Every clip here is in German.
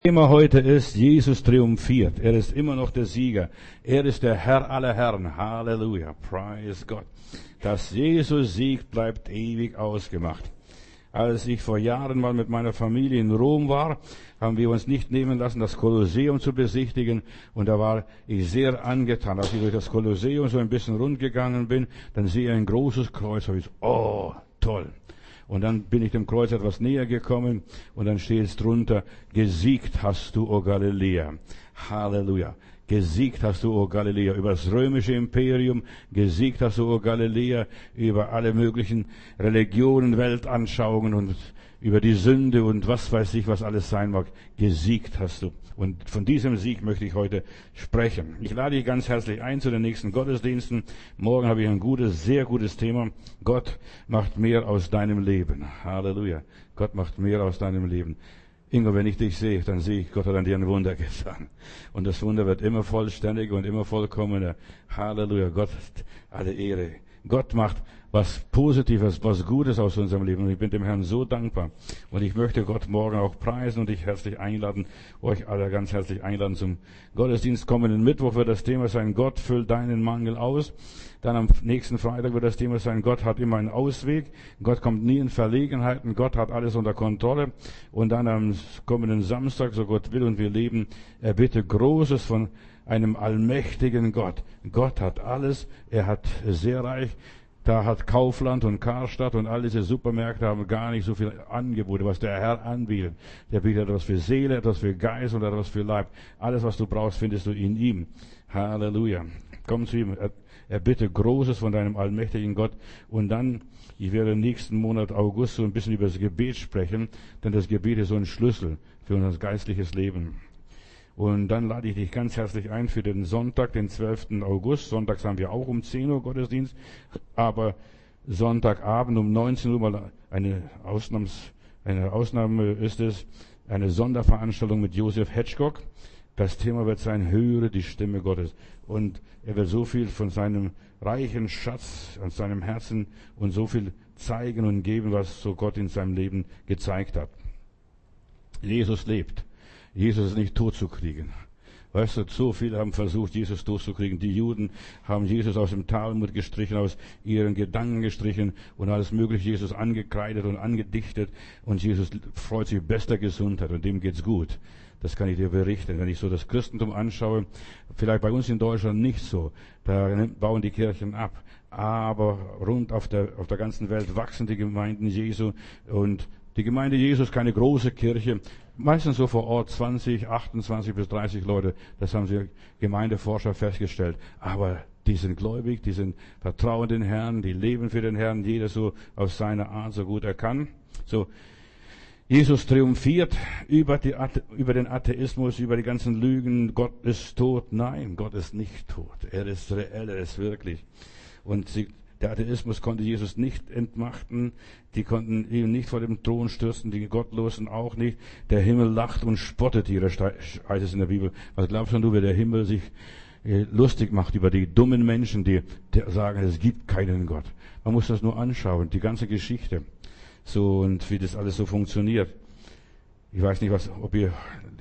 Thema heute ist, Jesus triumphiert. Er ist immer noch der Sieger. Er ist der Herr aller Herren. Halleluja. Praise Gott. Dass Jesus siegt, bleibt ewig ausgemacht. Als ich vor Jahren mal mit meiner Familie in Rom war, haben wir uns nicht nehmen lassen, das Kolosseum zu besichtigen. Und da war ich sehr angetan. Als ich durch das Kolosseum so ein bisschen rundgegangen bin, dann sehe ich ein großes Kreuz. Und ich so, oh, toll. Und dann bin ich dem Kreuz etwas näher gekommen und dann steht es drunter, gesiegt hast du, o Galiläa. Halleluja. Gesiegt hast du, o Galiläa, über das römische Imperium. Gesiegt hast du, o Galiläa, über alle möglichen Religionen, Weltanschauungen und über die Sünde und was weiß ich, was alles sein mag. Gesiegt hast du. Und von diesem Sieg möchte ich heute sprechen. Ich lade dich ganz herzlich ein zu den nächsten Gottesdiensten. Morgen habe ich ein gutes, sehr gutes Thema. Gott macht mehr aus deinem Leben. Halleluja. Gott macht mehr aus deinem Leben. Ingo, wenn ich dich sehe, dann sehe ich, Gott hat an dir ein Wunder getan. Und das Wunder wird immer vollständiger und immer vollkommener. Halleluja. Gott, alle Ehre. Gott macht was Positives, was Gutes aus unserem Leben. Und ich bin dem Herrn so dankbar. Und ich möchte Gott morgen auch preisen und dich herzlich einladen, euch alle ganz herzlich einladen zum Gottesdienst. Kommenden Mittwoch wird das Thema sein, Gott füllt deinen Mangel aus. Dann am nächsten Freitag wird das Thema sein, Gott hat immer einen Ausweg. Gott kommt nie in Verlegenheiten. Gott hat alles unter Kontrolle. Und dann am kommenden Samstag, so Gott will und wir leben, erbitte Großes von einem allmächtigen Gott. Gott hat alles. Er hat sehr reich. Da hat Kaufland und Karstadt und all diese Supermärkte haben gar nicht so viele Angebote, was der Herr anbietet. Der bietet etwas für Seele, etwas für Geist und etwas für Leib. Alles, was du brauchst, findest du in ihm. Halleluja. Komm zu ihm. Erbitte Großes von deinem allmächtigen Gott. Und dann, ich werde nächsten Monat August so ein bisschen über das Gebet sprechen, denn das Gebet ist so ein Schlüssel für unser geistliches Leben. Und dann lade ich dich ganz herzlich ein für den Sonntag, den 12. August. Sonntags haben wir auch um 10 Uhr Gottesdienst, aber Sonntagabend um 19 Uhr mal eine Ausnahme ist es, eine Sonderveranstaltung mit Joseph Hedgecock. Das Thema wird sein, höre die Stimme Gottes. Und er wird so viel von seinem reichen Schatz an seinem Herzen und so viel zeigen und geben, was so Gott in seinem Leben gezeigt hat. Jesus lebt. Jesus ist nicht tot zu kriegen. Weißt du, so viele haben versucht, Jesus tot zu kriegen. Die Juden haben Jesus aus dem Talmud gestrichen, aus ihren Gedanken gestrichen und alles mögliche Jesus angekreidet und angedichtet. Und Jesus freut sich bester Gesundheit und dem geht's gut. Das kann ich dir berichten. Wenn ich so das Christentum anschaue, vielleicht bei uns in Deutschland nicht so. Da bauen die Kirchen ab. Aber rund auf der ganzen Welt wachsen die Gemeinden Jesu und die Gemeinde Jesu ist keine große Kirche, meistens so vor Ort 20, 28 bis 30 Leute, das haben sie Gemeindeforscher festgestellt. Aber die sind gläubig, die sind vertrauen den Herrn, die leben für den Herrn, jeder so auf seine Art, so gut er kann. So, Jesus triumphiert über den Atheismus, über die ganzen Lügen, Gott ist tot. Nein, Gott ist nicht tot. Er ist reell, er ist wirklich. Und der Atheismus konnte Jesus nicht entmachten, die konnten ihn nicht vor dem Thron stürzen, die Gottlosen auch nicht. Der Himmel lacht und spottet ihrer, heißt es in der Bibel. Was glaubst du, wie der Himmel sich lustig macht über die dummen Menschen, die sagen, es gibt keinen Gott. Man muss das nur anschauen, die ganze Geschichte. So, und wie das alles so funktioniert. Ich weiß nicht, ob ihr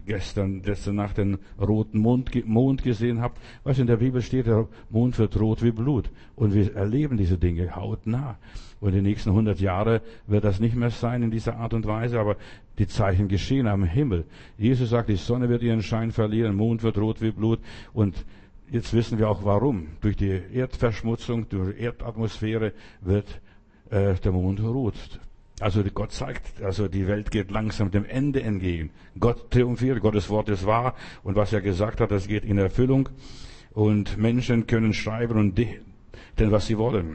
letzte Nacht den roten Mond gesehen habt. Was in der Bibel steht, der Mond wird rot wie Blut. Und wir erleben diese Dinge hautnah. Und die nächsten 100 Jahre wird das nicht mehr sein in dieser Art und Weise, aber die Zeichen geschehen am Himmel. Jesus sagt, die Sonne wird ihren Schein verlieren, der Mond wird rot wie Blut. Und jetzt wissen wir auch warum. Durch die Erdverschmutzung, durch die Erdatmosphäre wird der Mond rot. Also Gott zeigt, also die Welt geht langsam dem Ende entgegen. Gott triumphiert, Gottes Wort ist wahr und was er gesagt hat, das geht in Erfüllung. Und Menschen können schreiben und denn was sie wollen.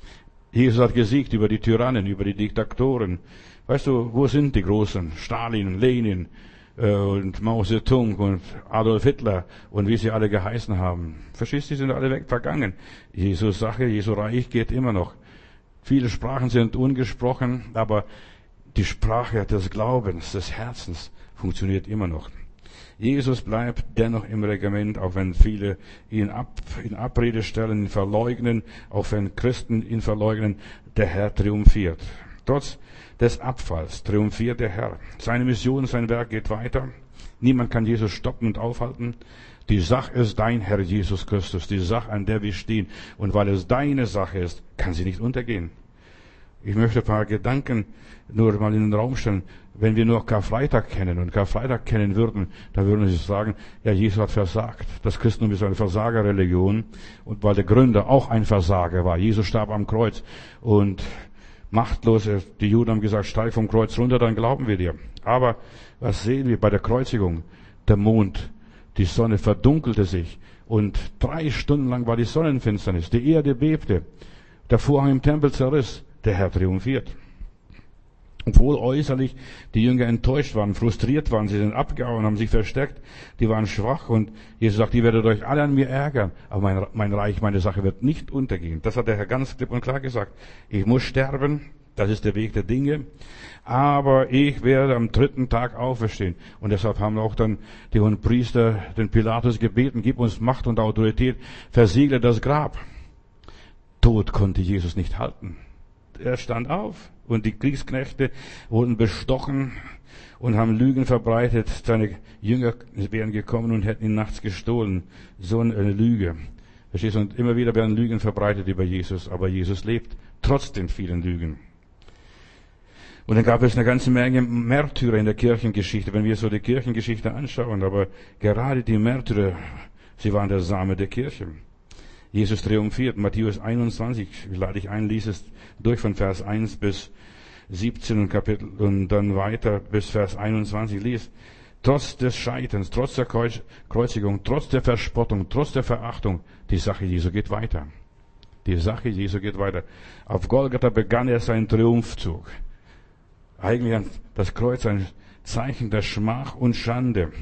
Jesus hat gesiegt über die Tyrannen, über die Diktatoren. Weißt du, wo sind die Großen? Stalin, Lenin und Mao Zedong und Adolf Hitler und wie sie alle geheißen haben. Verstehst du, die sind alle vergangen. Jesus Sache, Jesu Reich geht immer noch. Viele Sprachen sind ungesprochen, aber die Sprache des Glaubens, des Herzens funktioniert immer noch. Jesus bleibt dennoch im Regiment, auch wenn viele ihn in Abrede stellen, ihn verleugnen, auch wenn Christen ihn verleugnen, der Herr triumphiert. Trotz des Abfalls triumphiert der Herr. Seine Mission, sein Werk geht weiter. Niemand kann Jesus stoppen und aufhalten. Die Sache ist dein Herr Jesus Christus, die Sache, an der wir stehen. Und weil es deine Sache ist, kann sie nicht untergehen. Ich möchte ein paar Gedanken nur mal in den Raum stellen. Wenn wir nur Karfreitag kennen und Karfreitag kennen würden, dann würden sie sagen, ja, Jesus hat versagt. Das Christentum ist eine Versagerreligion. Und weil der Gründer auch ein Versager war. Jesus starb am Kreuz und machtlos, die Juden haben gesagt, steig vom Kreuz runter, dann glauben wir dir. Aber was sehen wir bei der Kreuzigung? Der Mond, die Sonne verdunkelte sich und 3 Stunden lang war die Sonnenfinsternis. Die Erde bebte. Der Vorhang im Tempel zerriss. Der Herr triumphiert. Obwohl äußerlich die Jünger enttäuscht waren, frustriert waren, sie sind abgehauen, haben sich versteckt, die waren schwach und Jesus sagt, ihr werdet euch alle an mir ärgern, aber mein Reich, meine Sache wird nicht untergehen. Das hat der Herr ganz klipp und klar gesagt. Ich muss sterben, das ist der Weg der Dinge, aber ich werde am 3. Tag auferstehen. Und deshalb haben auch dann die hohen Priester den Pilatus gebeten, gib uns Macht und Autorität, versiegle das Grab. Tod konnte Jesus nicht halten. Er stand auf und die Kriegsknechte wurden bestochen und haben Lügen verbreitet. Seine Jünger wären gekommen und hätten ihn nachts gestohlen. So eine Lüge. Verstehst du? Und immer wieder werden Lügen verbreitet über Jesus, aber Jesus lebt trotz den vielen Lügen. Und dann gab es eine ganze Menge Märtyrer in der Kirchengeschichte, wenn wir so die Kirchengeschichte anschauen. Aber gerade die Märtyrer, sie waren der Same der Kirche. Jesus triumphiert. Matthäus 21, lade ich ein, lies es durch von Vers 1 bis 17 und dann weiter bis Vers 21. Lies. Trotz des Scheiterns, trotz der Kreuzigung, trotz der Verspottung, trotz der Verachtung, die Sache Jesu geht weiter. Die Sache Jesu geht weiter. Auf Golgatha begann er seinen Triumphzug. Eigentlich das Kreuz ein Zeichen der Schmach und Schande.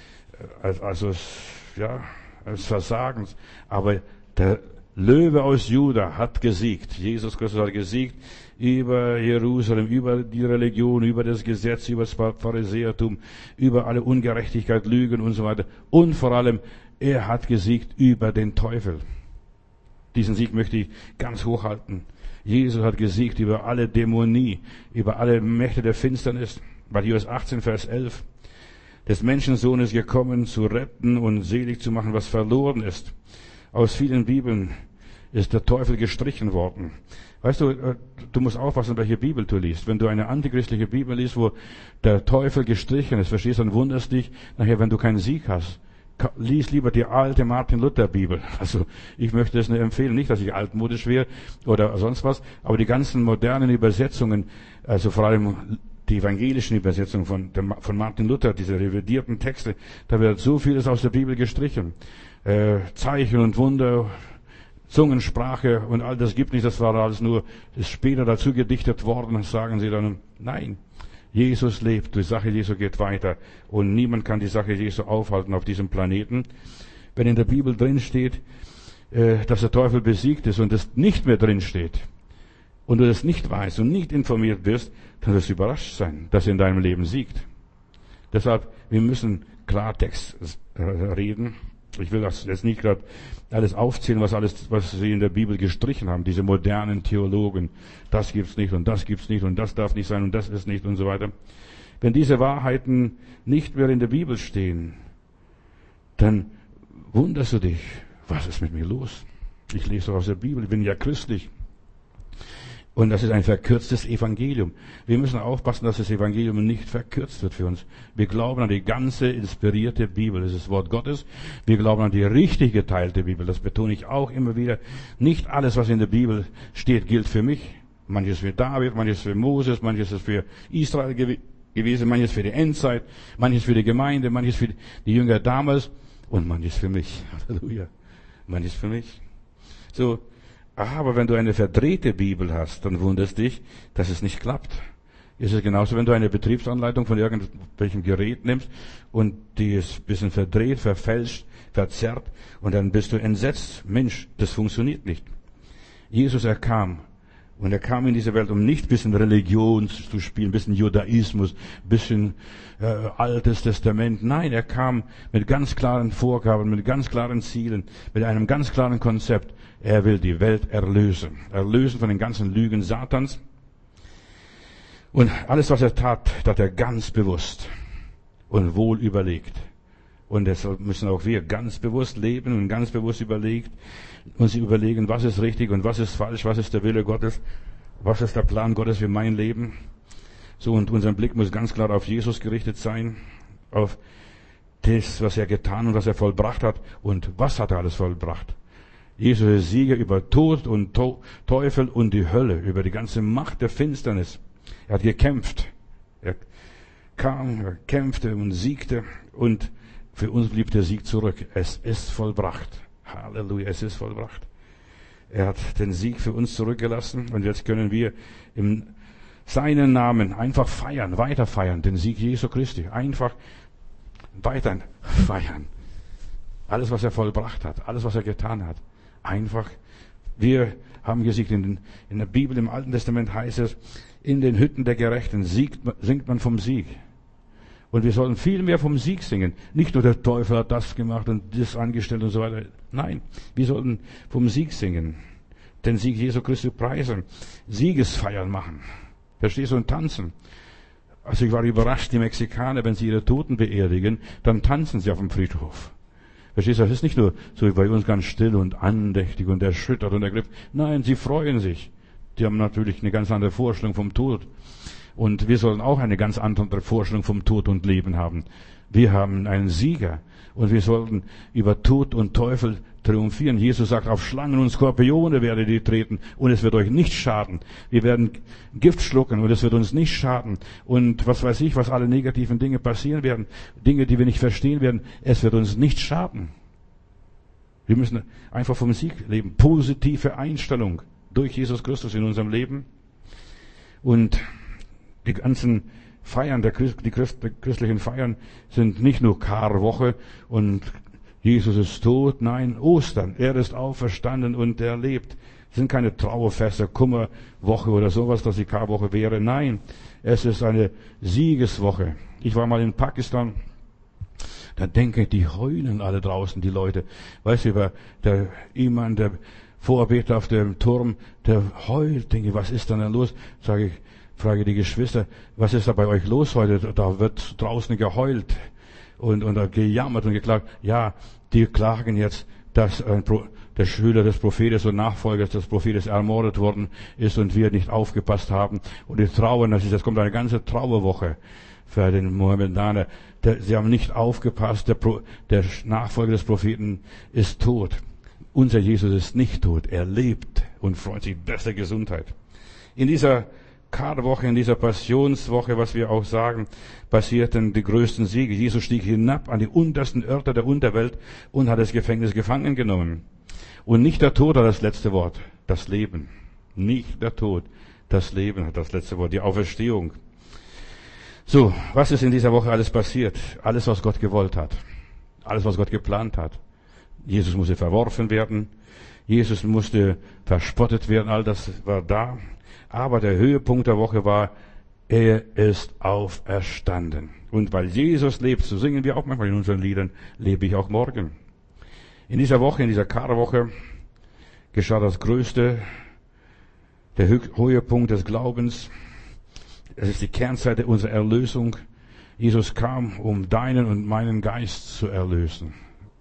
Also, ja, des Versagens. Aber der Löwe aus Juda hat gesiegt. Jesus Christus hat gesiegt über Jerusalem, über die Religion, über das Gesetz, über das Pharisäertum, über alle Ungerechtigkeit, Lügen und so weiter. Und vor allem, er hat gesiegt über den Teufel. Diesen Sieg möchte ich ganz hochhalten. Jesus hat gesiegt über alle Dämonie, über alle Mächte der Finsternis. Matthäus 18, Vers 11. Des Menschensohn ist gekommen, zu retten und selig zu machen, was verloren ist. Aus vielen Bibeln ist der Teufel gestrichen worden. Weißt du, du musst aufpassen, welche Bibel du liest. Wenn du eine antichristliche Bibel liest, wo der Teufel gestrichen ist, verstehst du, dann wunderst dich nachher, wenn du keinen Sieg hast. Lies lieber die alte Martin Luther Bibel. Also ich möchte es nicht empfehlen, nicht, dass ich altmodisch wäre oder sonst was, aber die ganzen modernen Übersetzungen, also vor allem die evangelischen Übersetzungen von Martin Luther, diese revidierten Texte, da wird so vieles aus der Bibel gestrichen. Zeichen und Wunder, Zungensprache und all das gibt nicht, das war alles nur, ist später dazu gedichtet worden, sagen sie dann, nein, Jesus lebt, die Sache Jesu geht weiter und niemand kann die Sache Jesu aufhalten auf diesem Planeten. Wenn in der Bibel drin steht, dass der Teufel besiegt ist und es nicht mehr drin steht und du das nicht weißt und nicht informiert bist, dann wirst du überrascht sein, dass er in deinem Leben siegt. Deshalb, wir müssen Klartext reden. Ich will das jetzt nicht gerade alles aufzählen, was sie in der Bibel gestrichen haben, diese modernen Theologen. Das gibt's nicht und das gibt's nicht und das darf nicht sein und das ist nicht und so weiter. Wenn diese Wahrheiten nicht mehr in der Bibel stehen, dann wunderst du dich, was ist mit mir los? Ich lese doch aus der Bibel, ich bin ja christlich. Und das ist ein verkürztes Evangelium. Wir müssen aufpassen, dass das Evangelium nicht verkürzt wird für uns. Wir glauben an die ganze inspirierte Bibel. Das ist das Wort Gottes. Wir glauben an die richtig geteilte Bibel. Das betone ich auch immer wieder. Nicht alles, was in der Bibel steht, gilt für mich. Manches für David, manches für Moses, manches ist für Israel gewesen, manches für die Endzeit, manches für die Gemeinde, manches für die Jünger damals und manches für mich. Halleluja. Manches für mich. So. Aber wenn du eine verdrehte Bibel hast, dann wunderst dich, dass es nicht klappt. Ist es genauso, wenn du eine Betriebsanleitung von irgendwelchem Gerät nimmst und die ist ein bisschen verdreht, verfälscht, verzerrt und dann bist du entsetzt. Mensch, das funktioniert nicht. Jesus, er kam in diese Welt, um nicht ein bisschen Religion zu spielen, ein bisschen Judaismus, ein bisschen Altes Testament. Nein, er kam mit ganz klaren Vorgaben, mit ganz klaren Zielen, mit einem ganz klaren Konzept. Er will die Welt erlösen. Erlösen von den ganzen Lügen Satans. Und alles, was er tat er ganz bewusst. und wohl überlegt. Und deshalb müssen auch wir ganz bewusst leben und ganz bewusst uns überlegen, was ist richtig und was ist falsch, was ist der Wille Gottes, was ist der Plan Gottes für mein Leben. So, und unser Blick muss ganz klar auf Jesus gerichtet sein, auf das, was er getan und was er vollbracht hat. Und was hat er alles vollbracht? Jesus ist Sieger über Tod und Teufel und die Hölle, über die ganze Macht der Finsternis. Er hat gekämpft. Er kam, er kämpfte und siegte, und für uns blieb der Sieg zurück. Es ist vollbracht. Halleluja, es ist vollbracht. Er hat den Sieg für uns zurückgelassen, und jetzt können wir in seinen Namen einfach feiern, weiter feiern, den Sieg Jesu Christi. Einfach weiter feiern. Alles, was er vollbracht hat, alles, was er getan hat. Einfach, wir haben gesiegt. In der Bibel, im Alten Testament heißt es, in den Hütten der Gerechten singt man vom Sieg. Und wir sollen viel mehr vom Sieg singen. Nicht nur der Teufel hat das gemacht und das angestellt und so weiter. Nein, wir sollten vom Sieg singen. Den Sieg Jesu Christi preisen. Siegesfeiern machen. Verstehst du? Und tanzen. Also ich war überrascht, die Mexikaner, wenn sie ihre Toten beerdigen, dann tanzen sie auf dem Friedhof. Verstehst du? Das ist nicht nur so wie bei uns ganz still und andächtig und erschüttert und ergriffen. Nein, sie freuen sich. Die haben natürlich eine ganz andere Vorstellung vom Tod. Und wir sollen auch eine ganz andere Vorstellung vom Tod und Leben haben. Wir haben einen Sieger, und wir sollten über Tod und Teufel triumphieren. Jesus sagt, auf Schlangen und Skorpione werdet ihr treten, und es wird euch nicht schaden. Wir werden Gift schlucken, und es wird uns nicht schaden. Und was weiß ich, was alle negativen Dinge passieren werden, Dinge, die wir nicht verstehen werden, es wird uns nicht schaden. Wir müssen einfach vom Sieg leben. Positive Einstellung durch Jesus Christus in unserem Leben. Und die ganzen Feiern, die christlichen Feiern sind nicht nur Karwoche und Jesus ist tot. Nein, Ostern. Er ist auferstanden und er lebt. Es sind keine Trauerfeste, Kummerwoche oder sowas, dass die Karwoche wäre. Nein, es ist eine Siegeswoche. Ich war mal in Pakistan. Da denke ich, die heulen alle draußen, die Leute. Weißt du, der Imam, der Vorbeter auf dem Turm, der heult. Denke ich, was ist denn los? Frage die Geschwister, was ist da bei euch los heute? Da wird draußen geheult und gejammert und geklagt. Ja, die klagen jetzt, dass der Schüler des Prophetes und Nachfolger des Prophetes ermordet worden ist und wir nicht aufgepasst haben. Und die trauern, das kommt eine ganze Trauerwoche für den Mohammedaner. Sie haben nicht aufgepasst, der Nachfolger des Propheten ist tot. Unser Jesus ist nicht tot, er lebt und freut sich bester Gesundheit. In dieser Karwoche, in dieser Passionswoche, was wir auch sagen, passierten die größten Siege. Jesus stieg hinab an die untersten Örter der Unterwelt und hat das Gefängnis gefangen genommen. Und nicht der Tod hat das letzte Wort, das Leben. Nicht der Tod, das Leben hat das letzte Wort, die Auferstehung. So, was ist in dieser Woche alles passiert? Alles, was Gott gewollt hat. Alles, was Gott geplant hat. Jesus musste verworfen werden. Jesus musste verspottet werden. All das war da. Aber der Höhepunkt der Woche war, er ist auferstanden. Und weil Jesus lebt, so singen wir auch manchmal in unseren Liedern, lebe ich auch morgen. In dieser Woche, in dieser Karwoche, geschah das Größte, der Höhepunkt des Glaubens. Es ist die Kernseite unserer Erlösung. Jesus kam, um deinen und meinen Geist zu erlösen.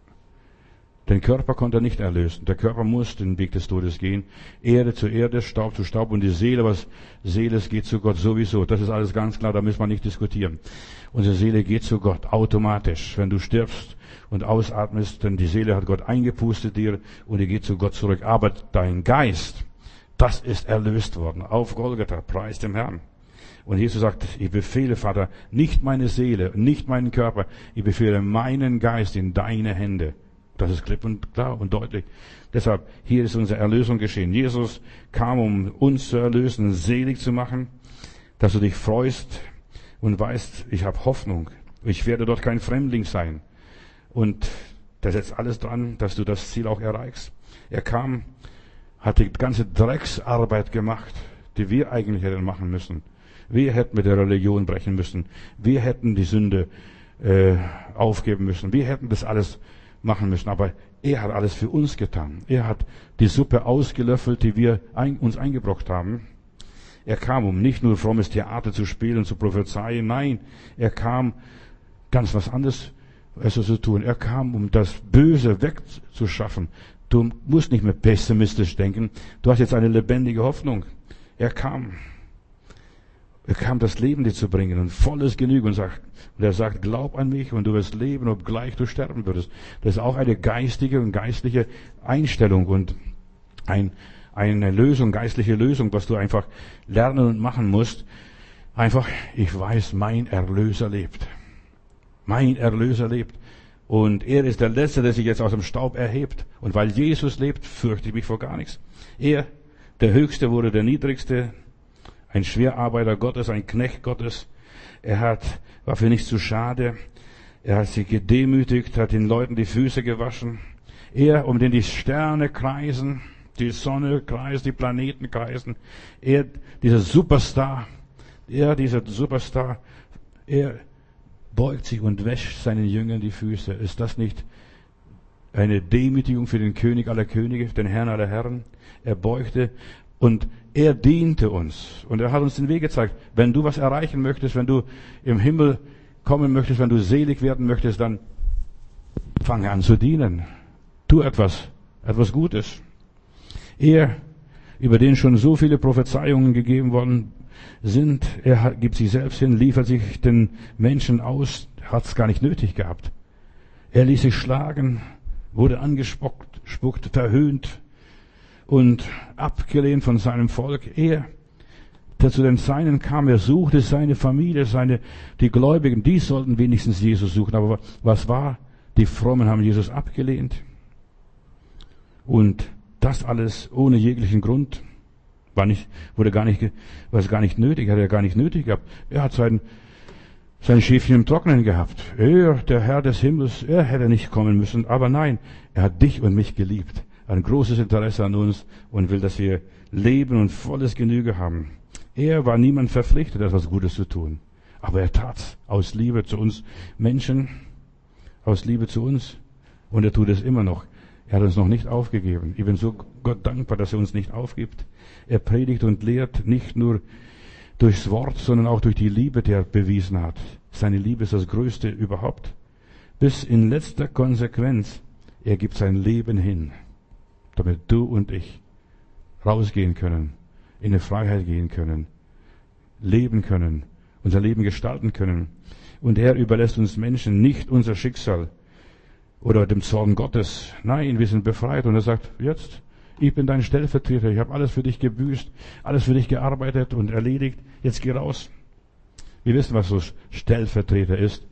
Den Körper konnte er nicht erlösen. Der Körper muss den Weg des Todes gehen. Erde zu Erde, Staub zu Staub. Und die Seele, was Seele ist, geht zu Gott sowieso. Das ist alles ganz klar, da müssen wir nicht diskutieren. Unsere Seele geht zu Gott automatisch. Wenn du stirbst und ausatmest, denn die Seele hat Gott eingepustet dir und die geht zu Gott zurück. Aber dein Geist, das ist erlöst worden. Auf Golgatha, preis dem Herrn. Und Jesus sagt, ich befehle, Vater, nicht meine Seele, nicht meinen Körper. Ich befehle meinen Geist in deine Hände. Das ist klipp und klar und deutlich. Deshalb, hier ist unsere Erlösung geschehen. Jesus kam, um uns zu erlösen, selig zu machen, dass du dich freust und weißt, ich habe Hoffnung. Ich werde dort kein Fremdling sein. Und da setzt alles dran, dass du das Ziel auch erreichst. Er kam, hat die ganze Drecksarbeit gemacht, die wir eigentlich hätten machen müssen. Wir hätten mit der Religion brechen müssen. Wir hätten die Sünde aufgeben müssen. Wir hätten das alles machen müssen. Aber er hat alles für uns getan. Er hat die Suppe ausgelöffelt, die wir uns eingebrockt haben. Er kam, um nicht nur frommes Theater zu spielen, zu prophezeien. Nein, er kam ganz was anderes zu tun. Er kam, um das Böse wegzuschaffen. Du musst nicht mehr pessimistisch denken. Du hast jetzt eine lebendige Hoffnung. Er kam, das Leben dir zu bringen und volles Genüge und er sagt, glaub an mich und du wirst leben, obgleich du sterben würdest. Das ist auch eine geistige und geistliche Einstellung und eine Lösung, geistliche Lösung, was du einfach lernen und machen musst. Einfach, ich weiß, mein Erlöser lebt. Mein Erlöser lebt. Und er ist der Letzte, der sich jetzt aus dem Staub erhebt. Und weil Jesus lebt, fürchte ich mich vor gar nichts. Er, der Höchste, wurde der Niedrigste, ein Schwerarbeiter Gottes, ein Knecht Gottes. War für nichts zu schade. Er hat sich gedemütigt, hat den Leuten die Füße gewaschen. Er, um den die Sterne kreisen, die Sonne kreist, die Planeten kreisen. Dieser Superstar, er beugt sich und wäscht seinen Jüngern die Füße. Ist das nicht eine Demütigung für den König aller Könige, den Herrn aller Herren? Er beugte und er diente uns. Und er hat uns den Weg gezeigt. Wenn du was erreichen möchtest, wenn du im Himmel kommen möchtest, wenn du selig werden möchtest, dann fange an zu dienen. Tu etwas Gutes. Er, über den schon so viele Prophezeiungen gegeben worden sind, er gibt sich selbst hin, liefert sich den Menschen aus, hat es gar nicht nötig gehabt. Er ließ sich schlagen, wurde angespuckt, verhöhnt und abgelehnt von seinem Volk. Er, der zu den Seinen kam, er suchte seine Familie, die Gläubigen, die sollten wenigstens Jesus suchen. Aber was war? Die Frommen haben Jesus abgelehnt. Und das alles ohne jeglichen Grund. War gar nicht nötig, hat er gar nicht nötig gehabt. Er hat sein Schäfchen im Trockenen gehabt. Er, der Herr des Himmels, er hätte nicht kommen müssen, aber nein, er hat dich und mich geliebt. Ein großes Interesse an uns und will, dass wir leben und volles Genüge haben. Er war niemand verpflichtet, etwas Gutes zu tun. Aber er tat's aus Liebe zu uns Menschen, aus Liebe zu uns. Und er tut es immer noch. Er hat uns noch nicht aufgegeben. Ich bin so Gott dankbar, dass er uns nicht aufgibt. Er predigt und lehrt nicht nur durchs Wort, sondern auch durch die Liebe, die er bewiesen hat. Seine Liebe ist das Größte überhaupt. Bis in letzter Konsequenz. Er gibt sein Leben hin, damit du und ich rausgehen können, in eine Freiheit gehen können, leben können, unser Leben gestalten können. Und er überlässt uns Menschen nicht unser Schicksal oder dem Zorn Gottes. Nein, wir sind befreit. Und er sagt, jetzt, ich bin dein Stellvertreter. Ich habe alles für dich gebüßt, alles für dich gearbeitet und erledigt. Jetzt geh raus. Wir wissen, was so Stellvertreter ist.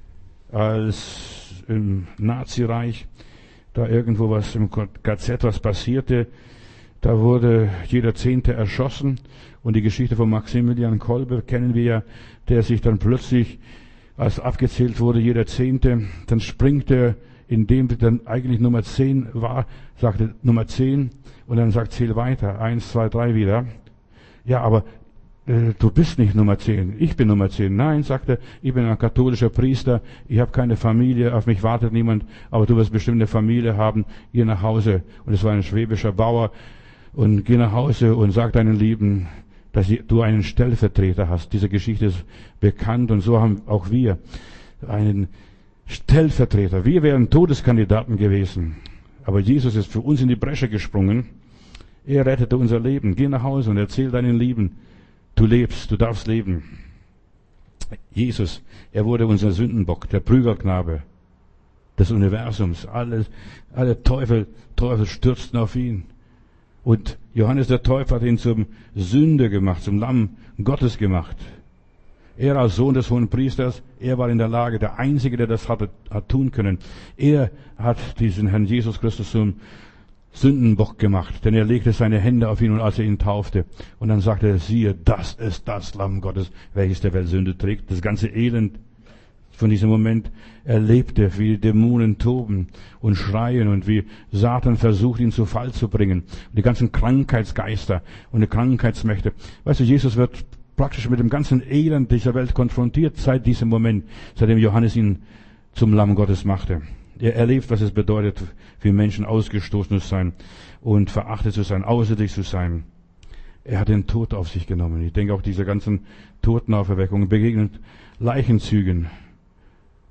Als im Nazireich da irgendwo was im KZ was passierte, da wurde jeder Zehnte erschossen. Und die Geschichte von Maximilian Kolbe kennen wir ja, der sich dann plötzlich, als abgezählt wurde, jeder Zehnte, dann springt er, indem dann eigentlich Nummer 10 war, sagte Nummer 10 und dann sagt, zähl weiter, 1, 2, 3 wieder. Ja, aber du bist nicht Nummer 10, ich bin Nummer 10. Nein, sagte, ich bin ein katholischer Priester, ich habe keine Familie, auf mich wartet niemand, aber du wirst bestimmt eine Familie haben, geh nach Hause. Und es war ein schwäbischer Bauer und geh nach Hause und sag deinen Lieben, dass du einen Stellvertreter hast. Diese Geschichte ist bekannt und so haben auch wir einen Stellvertreter. Wir wären Todeskandidaten gewesen. Aber Jesus ist für uns in die Bresche gesprungen. Er rettete unser Leben. Geh nach Hause und erzähl deinen Lieben, du lebst, du darfst leben. Jesus, er wurde unser Sündenbock, der Prügelknabe des Universums. Alle Teufel stürzten auf ihn. Und Johannes der Täufer hat ihn zum Sünder gemacht, zum Lamm Gottes gemacht. Er als Sohn des Hohenpriesters, er war in der Lage, der Einzige, der das hat tun können. Er hat diesen Herrn Jesus Christus zum Sündenbock gemacht, denn er legte seine Hände auf ihn und als er ihn taufte. Und dann sagte er, siehe, das ist das Lamm Gottes, welches der Welt Sünde trägt. Das ganze Elend von diesem Moment erlebte, wie die Dämonen toben und schreien und wie Satan versucht, ihn zu Fall zu bringen. Und die ganzen Krankheitsgeister und die Krankheitsmächte. Weißt du, Jesus wird praktisch mit dem ganzen Elend dieser Welt konfrontiert seit diesem Moment, seitdem Johannes ihn zum Lamm Gottes machte. Er erlebt, was es bedeutet, für Menschen ausgestoßen zu sein und verachtet zu sein, außer zu sein. Er hat den Tod auf sich genommen. Ich denke auch diese ganzen Totenauferweckungen begegnen Leichenzügen.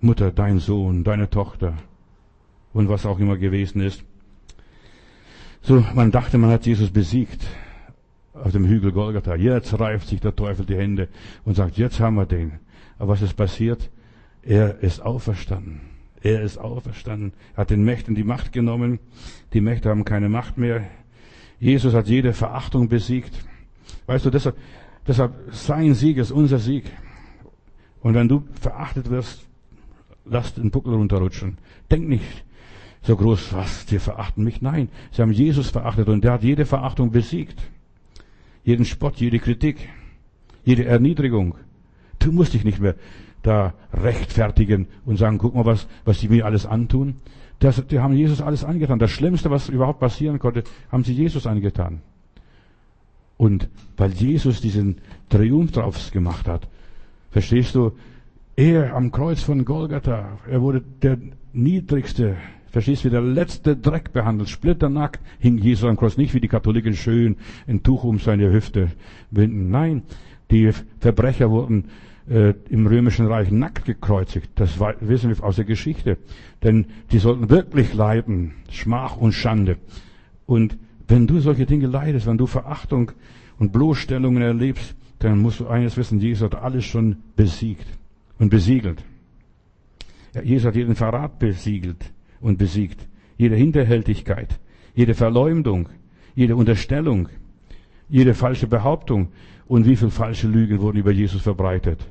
Mutter, dein Sohn, deine Tochter und was auch immer gewesen ist. So, man dachte, man hat Jesus besiegt auf dem Hügel Golgatha. Jetzt reibt sich der Teufel die Hände und sagt, jetzt haben wir den. Aber was ist passiert? Er ist auferstanden. Er ist auferstanden. Er hat den Mächten die Macht genommen. Die Mächte haben keine Macht mehr. Jesus hat jede Verachtung besiegt. Weißt du, deshalb sein Sieg ist unser Sieg. Und wenn du verachtet wirst, lass den Buckel runterrutschen. Denk nicht so groß, was, die verachten mich. Nein, sie haben Jesus verachtet und der hat jede Verachtung besiegt. Jeden Spott, jede Kritik, jede Erniedrigung. Du musst dich nicht mehr da rechtfertigen und sagen, guck mal, was die mir alles antun. Die haben Jesus alles angetan. Das Schlimmste, was überhaupt passieren konnte, haben sie Jesus angetan. Und weil Jesus diesen Triumph draus gemacht hat, verstehst du, er am Kreuz von Golgatha, er wurde der Niedrigste, verstehst du, wie der letzte Dreck behandelt, splitternackt hing Jesus am Kreuz, nicht wie die Katholiken schön ein Tuch um seine Hüfte binden. Nein, die Verbrecher wurden im Römischen Reich nackt gekreuzigt. Das wissen wir aus der Geschichte. Denn die sollten wirklich leiden, Schmach und Schande. Und wenn du solche Dinge leidest, wenn du Verachtung und Bloßstellungen erlebst, dann musst du eines wissen, Jesus hat alles schon besiegt und besiegelt. Ja, Jesus hat jeden Verrat besiegelt und besiegt. Jede Hinterhältigkeit, jede Verleumdung, jede Unterstellung, jede falsche Behauptung. Und wie viele falsche Lügen wurden über Jesus verbreitet?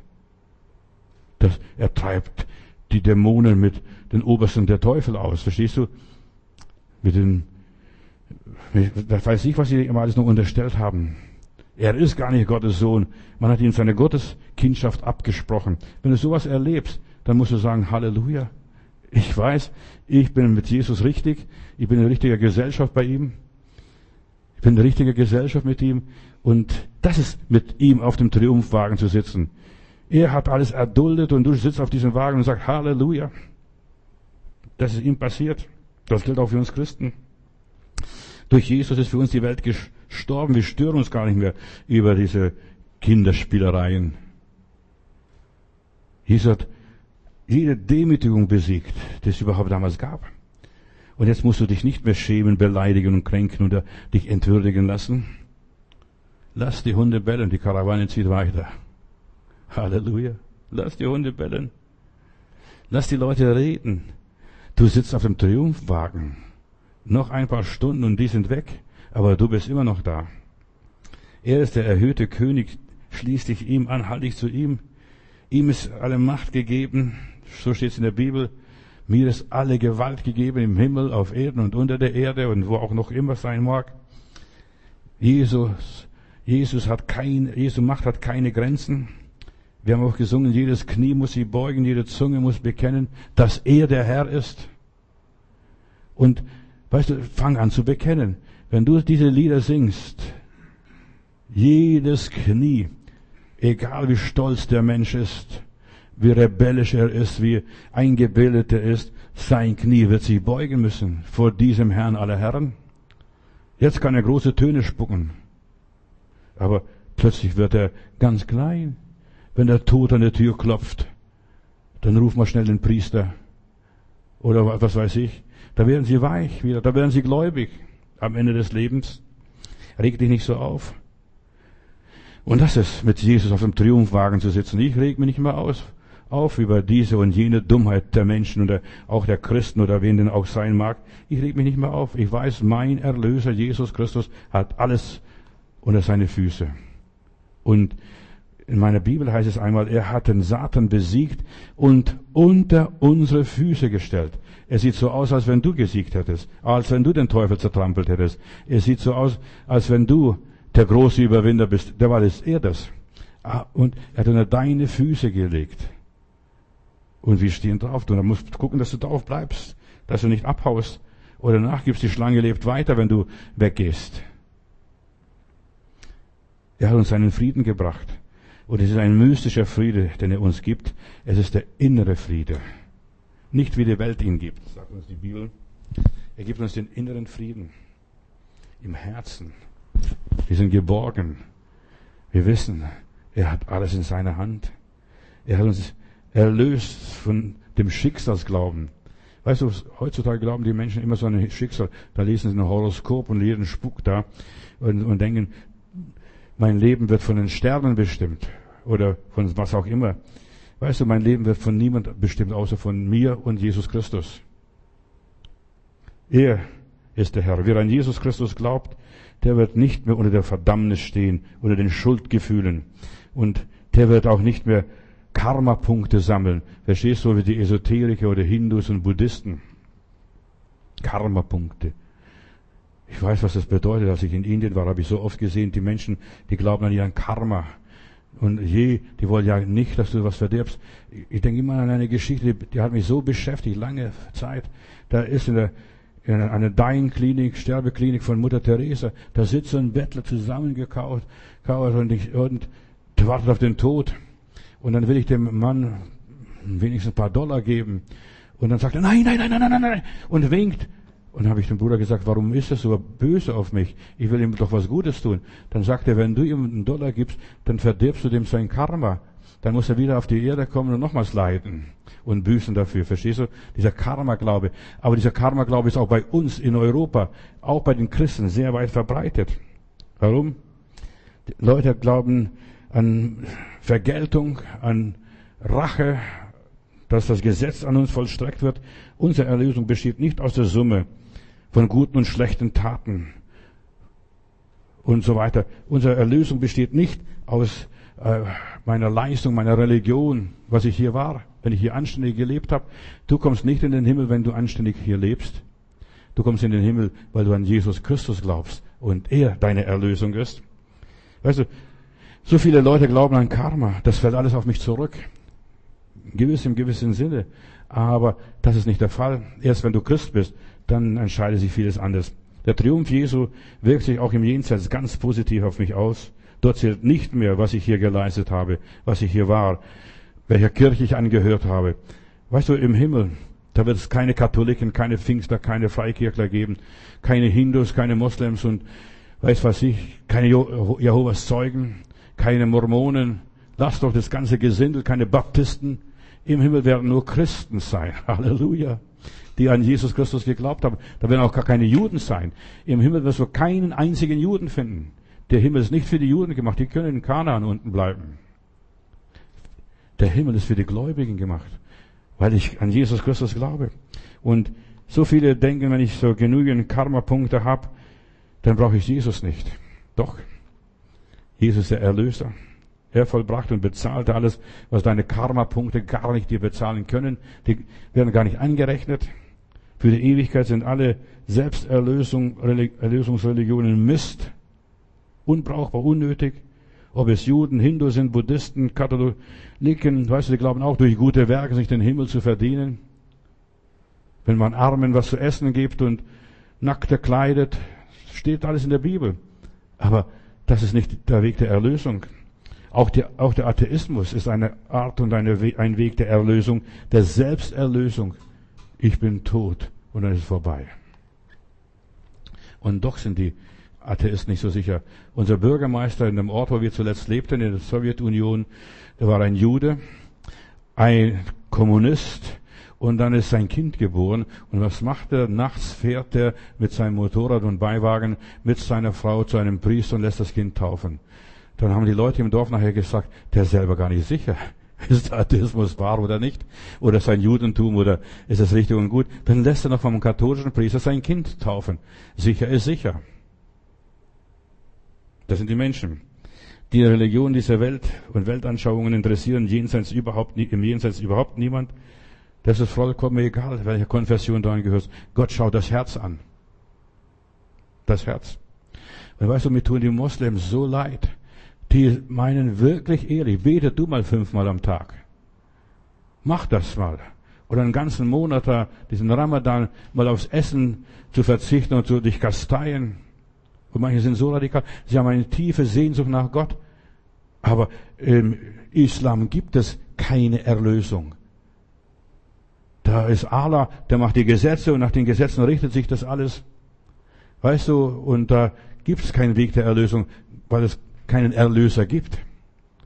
Er treibt die Dämonen mit den Obersten der Teufel aus, verstehst du? Da weiß ich, was sie immer alles noch unterstellt haben. Er ist gar nicht Gottes Sohn. Man hat ihm seine Gotteskindschaft abgesprochen. Wenn du sowas erlebst, dann musst du sagen, Halleluja. Ich weiß, ich bin mit Jesus richtig. Ich bin in richtiger Gesellschaft bei ihm. Ich bin in richtiger Gesellschaft mit ihm. Und das ist mit ihm auf dem Triumphwagen zu sitzen. Er hat alles erduldet und du sitzt auf diesem Wagen und sagst, Halleluja. Das ist ihm passiert. Das gilt auch für uns Christen. Durch Jesus ist für uns die Welt gestorben. Wir stören uns gar nicht mehr über diese Kinderspielereien. Jesus hat jede Demütigung besiegt, die es überhaupt damals gab. Und jetzt musst du dich nicht mehr schämen, beleidigen und kränken oder dich entwürdigen lassen. Lass die Hunde bellen, die Karawane zieht weiter. Halleluja. Lass die Hunde bellen. Lass die Leute reden. Du sitzt auf dem Triumphwagen. Noch ein paar Stunden und die sind weg, aber du bist immer noch da. Er ist der erhöhte König. Schließ dich ihm an, halt dich zu ihm. Ihm ist alle Macht gegeben. So steht es in der Bibel. Mir ist alle Gewalt gegeben im Himmel, auf Erden und unter der Erde und wo auch noch immer sein mag. Jesu Macht hat keine Grenzen. Wir haben auch gesungen, jedes Knie muss sich beugen, jede Zunge muss bekennen, dass er der Herr ist. Und weißt du, fang an zu bekennen. Wenn du diese Lieder singst, jedes Knie, egal wie stolz der Mensch ist, wie rebellisch er ist, wie eingebildet er ist, sein Knie wird sich beugen müssen vor diesem Herrn aller Herren. Jetzt kann er große Töne spucken, aber plötzlich wird er ganz klein. Wenn der Tod an der Tür klopft, dann ruf mal schnell den Priester. Oder was weiß ich. Da werden sie weich wieder, da werden sie gläubig am Ende des Lebens. Reg dich nicht so auf. Und das ist, mit Jesus auf dem Triumphwagen zu sitzen. Ich reg mich nicht mehr auf über diese und jene Dummheit der Menschen oder auch der Christen oder wen denn auch sein mag. Ich reg mich nicht mehr auf. Ich weiß, mein Erlöser Jesus Christus hat alles unter seine Füße. Und in meiner Bibel heißt es einmal, er hat den Satan besiegt und unter unsere Füße gestellt. Es sieht so aus, als wenn du gesiegt hättest, als wenn du den Teufel zertrampelt hättest. Es sieht so aus, als wenn du der große Überwinder bist. Der war er das. Und er hat unter deine Füße gelegt. Und wir stehen drauf. Und dann musst du gucken, dass du drauf bleibst, dass du nicht abhaust oder nachgibst. Die Schlange lebt weiter, wenn du weggehst. Er hat uns seinen Frieden gebracht. Und es ist ein mystischer Friede, den er uns gibt. Es ist der innere Friede. Nicht wie die Welt ihn gibt, sagt uns die Bibel. Er gibt uns den inneren Frieden im Herzen. Wir sind geborgen. Wir wissen, er hat alles in seiner Hand. Er hat uns erlöst von dem Schicksalsglauben. Weißt du, heutzutage glauben die Menschen immer so an ein Schicksal. Da lesen sie ein Horoskop und jeden Spuk da und denken, mein Leben wird von den Sternen bestimmt oder von was auch immer. Weißt du, mein Leben wird von niemand bestimmt, außer von mir und Jesus Christus. Er ist der Herr. Wer an Jesus Christus glaubt, der wird nicht mehr unter der Verdammnis stehen, unter den Schuldgefühlen. Und der wird auch nicht mehr Karma-Punkte sammeln. Verstehst du, wie die Esoteriker oder Hindus und Buddhisten? Karma-Punkte. Ich weiß, was das bedeutet. Als ich in Indien war, habe ich so oft gesehen, die Menschen, die glauben an ihren Karma. Und die wollen ja nicht, dass du was verdirbst. Ich denke immer an eine Geschichte, die hat mich so beschäftigt, lange Zeit. Da ist in einer Dying-Klinik, Sterbeklinik von Mutter Teresa, da sitzt so ein Bettler zusammengekauert und der wartet auf den Tod. Und dann will ich dem Mann wenigstens ein paar Dollar geben. Und dann sagt er, nein, und winkt. Und dann habe ich dem Bruder gesagt, warum ist er so böse auf mich? Ich will ihm doch was Gutes tun. Dann sagt er, wenn du ihm einen Dollar gibst, dann verdirbst du dem sein Karma. Dann muss er wieder auf die Erde kommen und nochmals leiden und büßen dafür. Verstehst du? Dieser Karma-Glaube. Aber dieser Karma-Glaube ist auch bei uns in Europa, auch bei den Christen sehr weit verbreitet. Warum? Die Leute glauben an Vergeltung, an Rache, dass das Gesetz an uns vollstreckt wird. Unsere Erlösung besteht nicht aus der Summe von guten und schlechten Taten und so weiter. Unsere Erlösung besteht nicht aus meiner Leistung, meiner Religion, was ich hier war, wenn ich hier anständig gelebt habe. Du kommst nicht in den Himmel, wenn du anständig hier lebst. Du kommst in den Himmel, weil du an Jesus Christus glaubst und er deine Erlösung ist. Weißt du, so viele Leute glauben an Karma, das fällt alles auf mich zurück. Im gewissen Sinne. Aber das ist nicht der Fall. Erst wenn du Christ bist, dann entscheidet sich vieles anders. Der Triumph Jesu wirkt sich auch im Jenseits ganz positiv auf mich aus. Dort zählt nicht mehr, was ich hier geleistet habe, was ich hier war, welcher Kirche ich angehört habe. Weißt du, im Himmel, da wird es keine Katholiken, keine Pfingster, keine Freikirchler geben, keine Hindus, keine Moslems und weiß was ich, keine Jehovas Zeugen, keine Mormonen. Lass doch das ganze Gesindel, keine Baptisten. Im Himmel werden nur Christen sein. Halleluja. Die an Jesus Christus geglaubt haben. Da werden auch gar keine Juden sein. Im Himmel wirst du keinen einzigen Juden finden. Der Himmel ist nicht für die Juden gemacht. Die können in Kanaan unten bleiben. Der Himmel ist für die Gläubigen gemacht. Weil ich an Jesus Christus glaube. Und so viele denken, wenn ich so genügend Karma-Punkte habe, dann brauche ich Jesus nicht. Doch. Jesus ist der Erlöser. Er vollbracht und bezahlte alles, was deine Karma-Punkte gar nicht dir bezahlen können. Die werden gar nicht angerechnet. Für die Ewigkeit sind alle Erlösungsreligionen Mist. Unbrauchbar, unnötig. Ob es Juden, Hindu sind, Buddhisten, Katholiken, weißt du, die glauben auch durch gute Werke sich den Himmel zu verdienen. Wenn man Armen was zu essen gibt und Nackte kleidet, steht alles in der Bibel. Aber das ist nicht der Weg der Erlösung. Auch der Atheismus ist eine Art und ein Weg der Erlösung, der Selbsterlösung. Ich bin tot und dann ist es vorbei. Und doch sind die Atheisten nicht so sicher. Unser Bürgermeister in dem Ort, wo wir zuletzt lebten, in der Sowjetunion, der war ein Jude, ein Kommunist, und dann ist sein Kind geboren. Und was macht er? Nachts fährt er mit seinem Motorrad und Beiwagen mit seiner Frau zu einem Priester und lässt das Kind taufen. Dann haben die Leute im Dorf nachher gesagt, der ist selber gar nicht sicher. Ist der Atheismus wahr oder nicht? Oder sein Judentum oder ist es richtig und gut? Dann lässt er noch vom katholischen Priester sein Kind taufen. Sicher ist sicher. Das sind die Menschen. Die Religion dieser Welt und Weltanschauungen interessieren im Jenseits überhaupt niemand. Das ist vollkommen egal, welcher Konfession du angehörst. Gott schaut das Herz an. Das Herz. Und weißt du, mir tun die Moslems so leid. Die meinen wirklich ehrlich, bete du mal 5-mal am Tag. Mach das mal. Oder einen ganzen Monat da, diesen Ramadan, mal aufs Essen zu verzichten und zu dich kasteien. Und manche sind so radikal, sie haben eine tiefe Sehnsucht nach Gott. Aber im Islam gibt es keine Erlösung. Da ist Allah, der macht die Gesetze und nach den Gesetzen richtet sich das alles. Weißt du, und da gibt es keinen Weg der Erlösung, weil es keinen Erlöser gibt.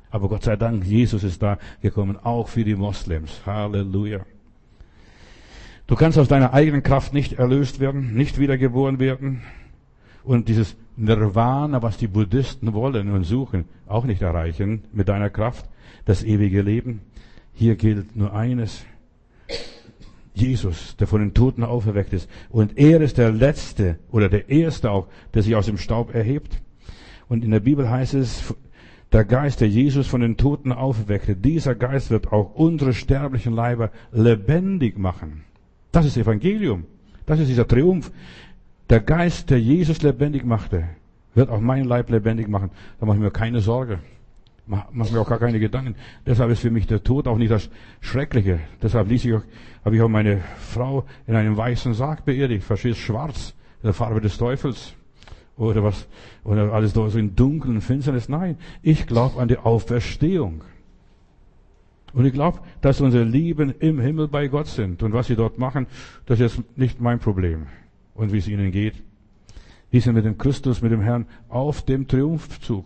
Aber Gott sei Dank, Jesus ist da gekommen, auch für die Moslems. Halleluja. Du kannst aus deiner eigenen Kraft nicht erlöst werden, nicht wiedergeboren werden und dieses Nirvana, was die Buddhisten wollen und suchen, auch nicht erreichen mit deiner Kraft, das ewige Leben. Hier gilt nur eines: Jesus, der von den Toten auferweckt ist. Und er ist der Letzte oder der Erste auch, der sich aus dem Staub erhebt. Und in der Bibel heißt es, der Geist, der Jesus von den Toten auferweckte, dieser Geist wird auch unsere sterblichen Leiber lebendig machen. Das ist Evangelium. Das ist dieser Triumph. Der Geist, der Jesus lebendig machte, wird auch meinen Leib lebendig machen. Da mache ich mir keine Sorge. Mach mir auch gar keine Gedanken. Deshalb ist für mich der Tod auch nicht das Schreckliche. Deshalb habe ich auch meine Frau in einem weißen Sarg beerdigt. Verstehst? Schwarz, in der Farbe des Teufels. Oder alles da so in dunklen Finsternis. Nein, ich glaube an die Auferstehung. Und ich glaube, dass unsere Lieben im Himmel bei Gott sind. Und was sie dort machen, das ist jetzt nicht mein Problem. Und wie es ihnen geht. Die sind mit dem Christus, mit dem Herrn auf dem Triumphzug.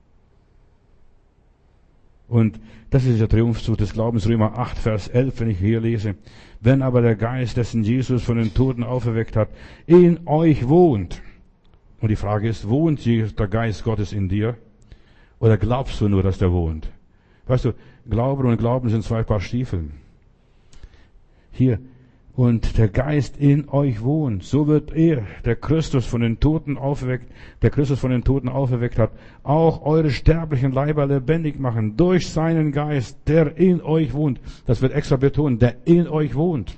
Und das ist dieser Triumphzug des Glaubens, Römer 8, Vers 11, wenn ich hier lese. Wenn aber der Geist, dessen Jesus von den Toten auferweckt hat, in euch wohnt. Und die Frage ist, wohnt der Geist Gottes in dir? Oder glaubst du nur, dass der wohnt? Weißt du, Glauben und Glauben sind zwei Paar Stiefeln. Hier. Und der Geist in euch wohnt. So wird er, der Christus von den Toten auferweckt hat, auch eure sterblichen Leiber lebendig machen. Durch seinen Geist, der in euch wohnt. Das wird extra betont, der in euch wohnt.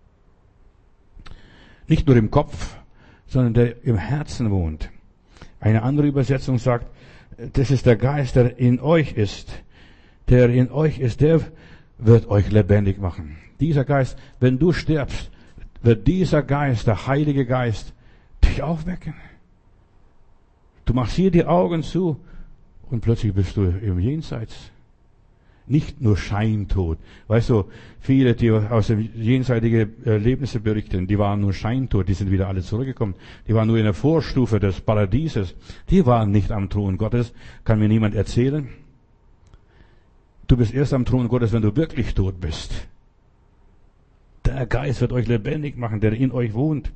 Nicht nur im Kopf, sondern der im Herzen wohnt. Eine andere Übersetzung sagt, das ist der Geist, der in euch ist. Der in euch ist, der wird euch lebendig machen. Dieser Geist, wenn du stirbst, wird dieser Geist, der Heilige Geist, dich aufwecken. Du machst hier die Augen zu und plötzlich bist du im Jenseits. Nicht nur Scheintod. Weißt du, viele, die aus dem jenseitigen Erlebnisse berichten, die waren nur Scheintod, die sind wieder alle zurückgekommen. Die waren nur in der Vorstufe des Paradieses. Die waren nicht am Thron Gottes, kann mir niemand erzählen. Du bist erst am Thron Gottes, wenn du wirklich tot bist. Der Geist wird euch lebendig machen, der in euch wohnt.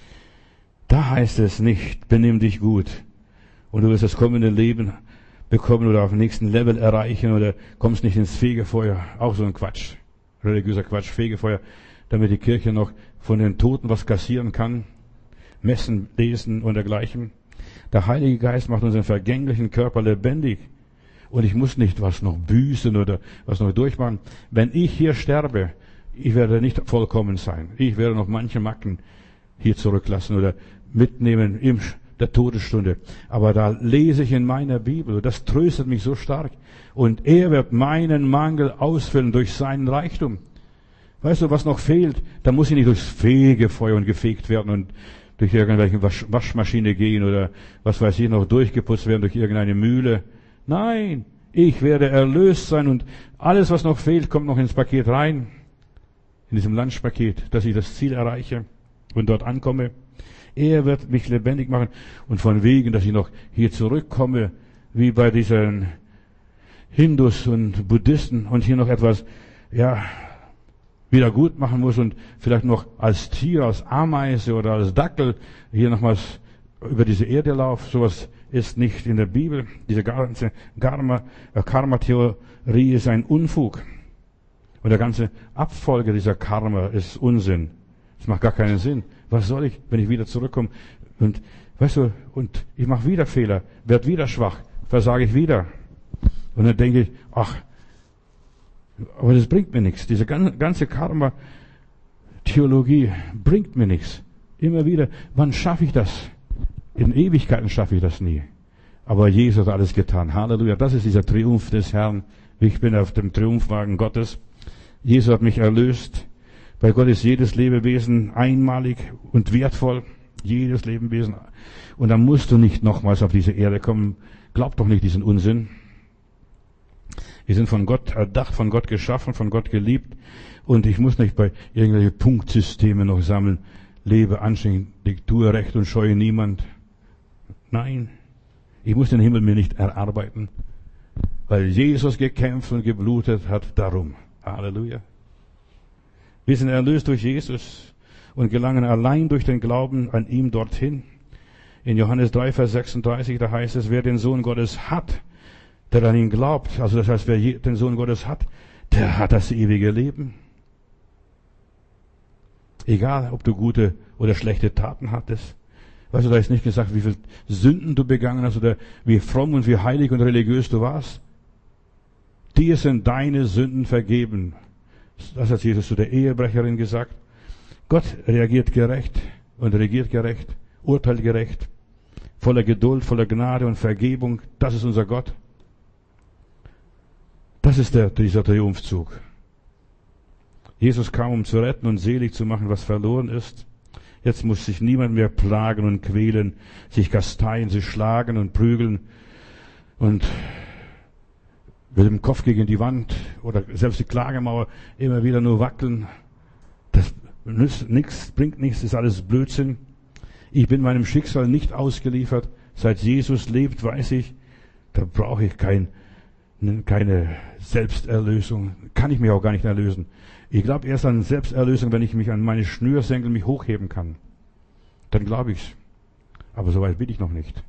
Da heißt es nicht, benimm dich gut und du wirst das kommende Leben bekommen oder auf dem nächsten Level erreichen oder kommst nicht ins Fegefeuer. Auch so ein Quatsch, religiöser Quatsch, Fegefeuer, damit die Kirche noch von den Toten was kassieren kann, messen, lesen und dergleichen. Der Heilige Geist macht unseren vergänglichen Körper lebendig. Und ich muss nicht was noch büßen oder was noch durchmachen. Wenn ich hier sterbe, ich werde nicht vollkommen sein. Ich werde noch manche Macken hier zurücklassen oder mitnehmen in der Todesstunde. Aber da lese ich in meiner Bibel, das tröstet mich so stark. Und er wird meinen Mangel ausfüllen durch seinen Reichtum. Weißt du, was noch fehlt? Da muss ich nicht durchs Fegefeuer und gefegt werden und durch irgendwelche Waschmaschine gehen oder was weiß ich noch durchgeputzt werden durch irgendeine Mühle. Nein, ich werde erlöst sein und alles, was noch fehlt, kommt noch ins Paket rein. In diesem Lunchpaket, dass ich das Ziel erreiche und dort ankomme. Er wird mich lebendig machen und von wegen, dass ich noch hier zurückkomme, wie bei diesen Hindus und Buddhisten und hier noch etwas, wieder gut machen muss und vielleicht noch als Tier, als Ameise oder als Dackel hier nochmals über diese Erde laufe. Sowas ist nicht in der Bibel. Diese ganze Karma-Theorie ist ein Unfug. Und der ganze Abfolge dieser Karma ist Unsinn. Es macht gar keinen Sinn. Was soll ich, wenn ich wieder zurückkomme? Und weißt du, und ich mache wieder Fehler, werde wieder schwach, versage ich wieder. Und dann denke ich, ach, aber das bringt mir nichts. Diese ganze Karma-Theologie bringt mir nichts. Immer wieder, wann schaffe ich das? In Ewigkeiten schaffe ich das nie. Aber Jesus hat alles getan. Halleluja. Das ist dieser Triumph des Herrn. Ich bin auf dem Triumphwagen Gottes. Jesus hat mich erlöst. Bei Gott ist jedes Lebewesen einmalig und wertvoll. Jedes Lebewesen. Und dann musst du nicht nochmals auf diese Erde kommen. Glaub doch nicht diesen Unsinn. Wir sind von Gott erdacht, von Gott geschaffen, von Gott geliebt. Und ich muss nicht bei irgendwelchen Punktsystemen noch sammeln. Lebe anständig, tue Recht und scheue niemand. Nein. Ich muss den Himmel mir nicht erarbeiten. weil Jesus gekämpft und geblutet hat darum. Halleluja. Wir sind erlöst durch Jesus und gelangen allein durch den Glauben an ihm dorthin. In Johannes 3, Vers 36, da heißt es, wer den Sohn Gottes hat, der an ihn glaubt, also das heißt, wer den Sohn Gottes hat, der hat das ewige Leben. Egal, ob du gute oder schlechte Taten hattest. Weißt du, da ist nicht gesagt, wie viele Sünden du begangen hast oder wie fromm und wie heilig und religiös du warst. Dir sind deine Sünden vergeben. Das hat Jesus zu der Ehebrecherin gesagt. Gott reagiert gerecht und regiert gerecht, urteilt gerecht, voller Geduld, voller Gnade und Vergebung. Das ist unser Gott. Das ist dieser Triumphzug. Jesus kam, um zu retten und selig zu machen, was verloren ist. Jetzt muss sich niemand mehr plagen und quälen, sich kasteien, sich schlagen und prügeln und mit dem Kopf gegen die Wand oder selbst die Klagemauer immer wieder nur wackeln. Das nützt nichts, bringt nichts, ist alles Blödsinn. Ich bin meinem Schicksal nicht ausgeliefert. Seit Jesus lebt, weiß ich, da brauche ich keine Selbsterlösung. Kann ich mich auch gar nicht erlösen. Ich glaube erst an Selbsterlösung, wenn ich mich an meine Schnürsenkel mich hochheben kann. Dann glaube ich's. Aber so weit bin ich noch nicht.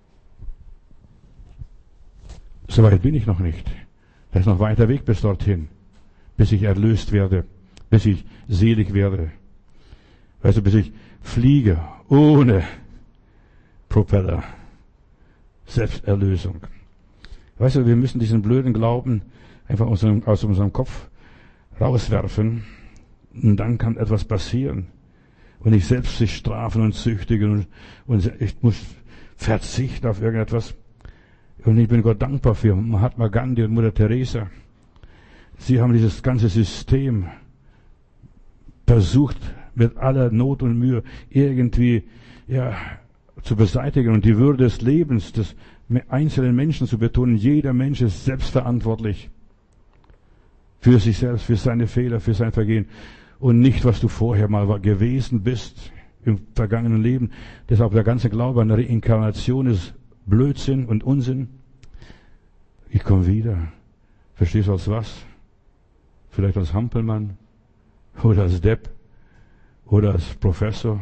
So weit bin ich noch nicht. Da ist noch weiter Weg bis dorthin. Bis ich erlöst werde. Bis ich selig werde. Weißt du, bis ich fliege ohne Propeller. Selbsterlösung. Weißt du, wir müssen diesen blöden Glauben einfach aus unserem Kopf rauswerfen. Und dann kann etwas passieren. Und ich selbst sich strafen und züchtigen und ich muss verzichten auf irgendetwas. Und ich bin Gott dankbar für Mahatma Gandhi und Mutter Teresa. Sie haben dieses ganze System versucht, mit aller Not und Mühe irgendwie zu beseitigen und die Würde des Lebens des einzelnen Menschen zu betonen. Jeder Mensch ist selbstverantwortlich für sich selbst, für seine Fehler, für sein Vergehen und nicht, was du vorher mal gewesen bist im vergangenen Leben. Deshalb der ganze Glaube an Reinkarnation ist Blödsinn und Unsinn. Ich komme wieder. Verstehst du als was? Vielleicht als Hampelmann oder als Depp oder als Professor.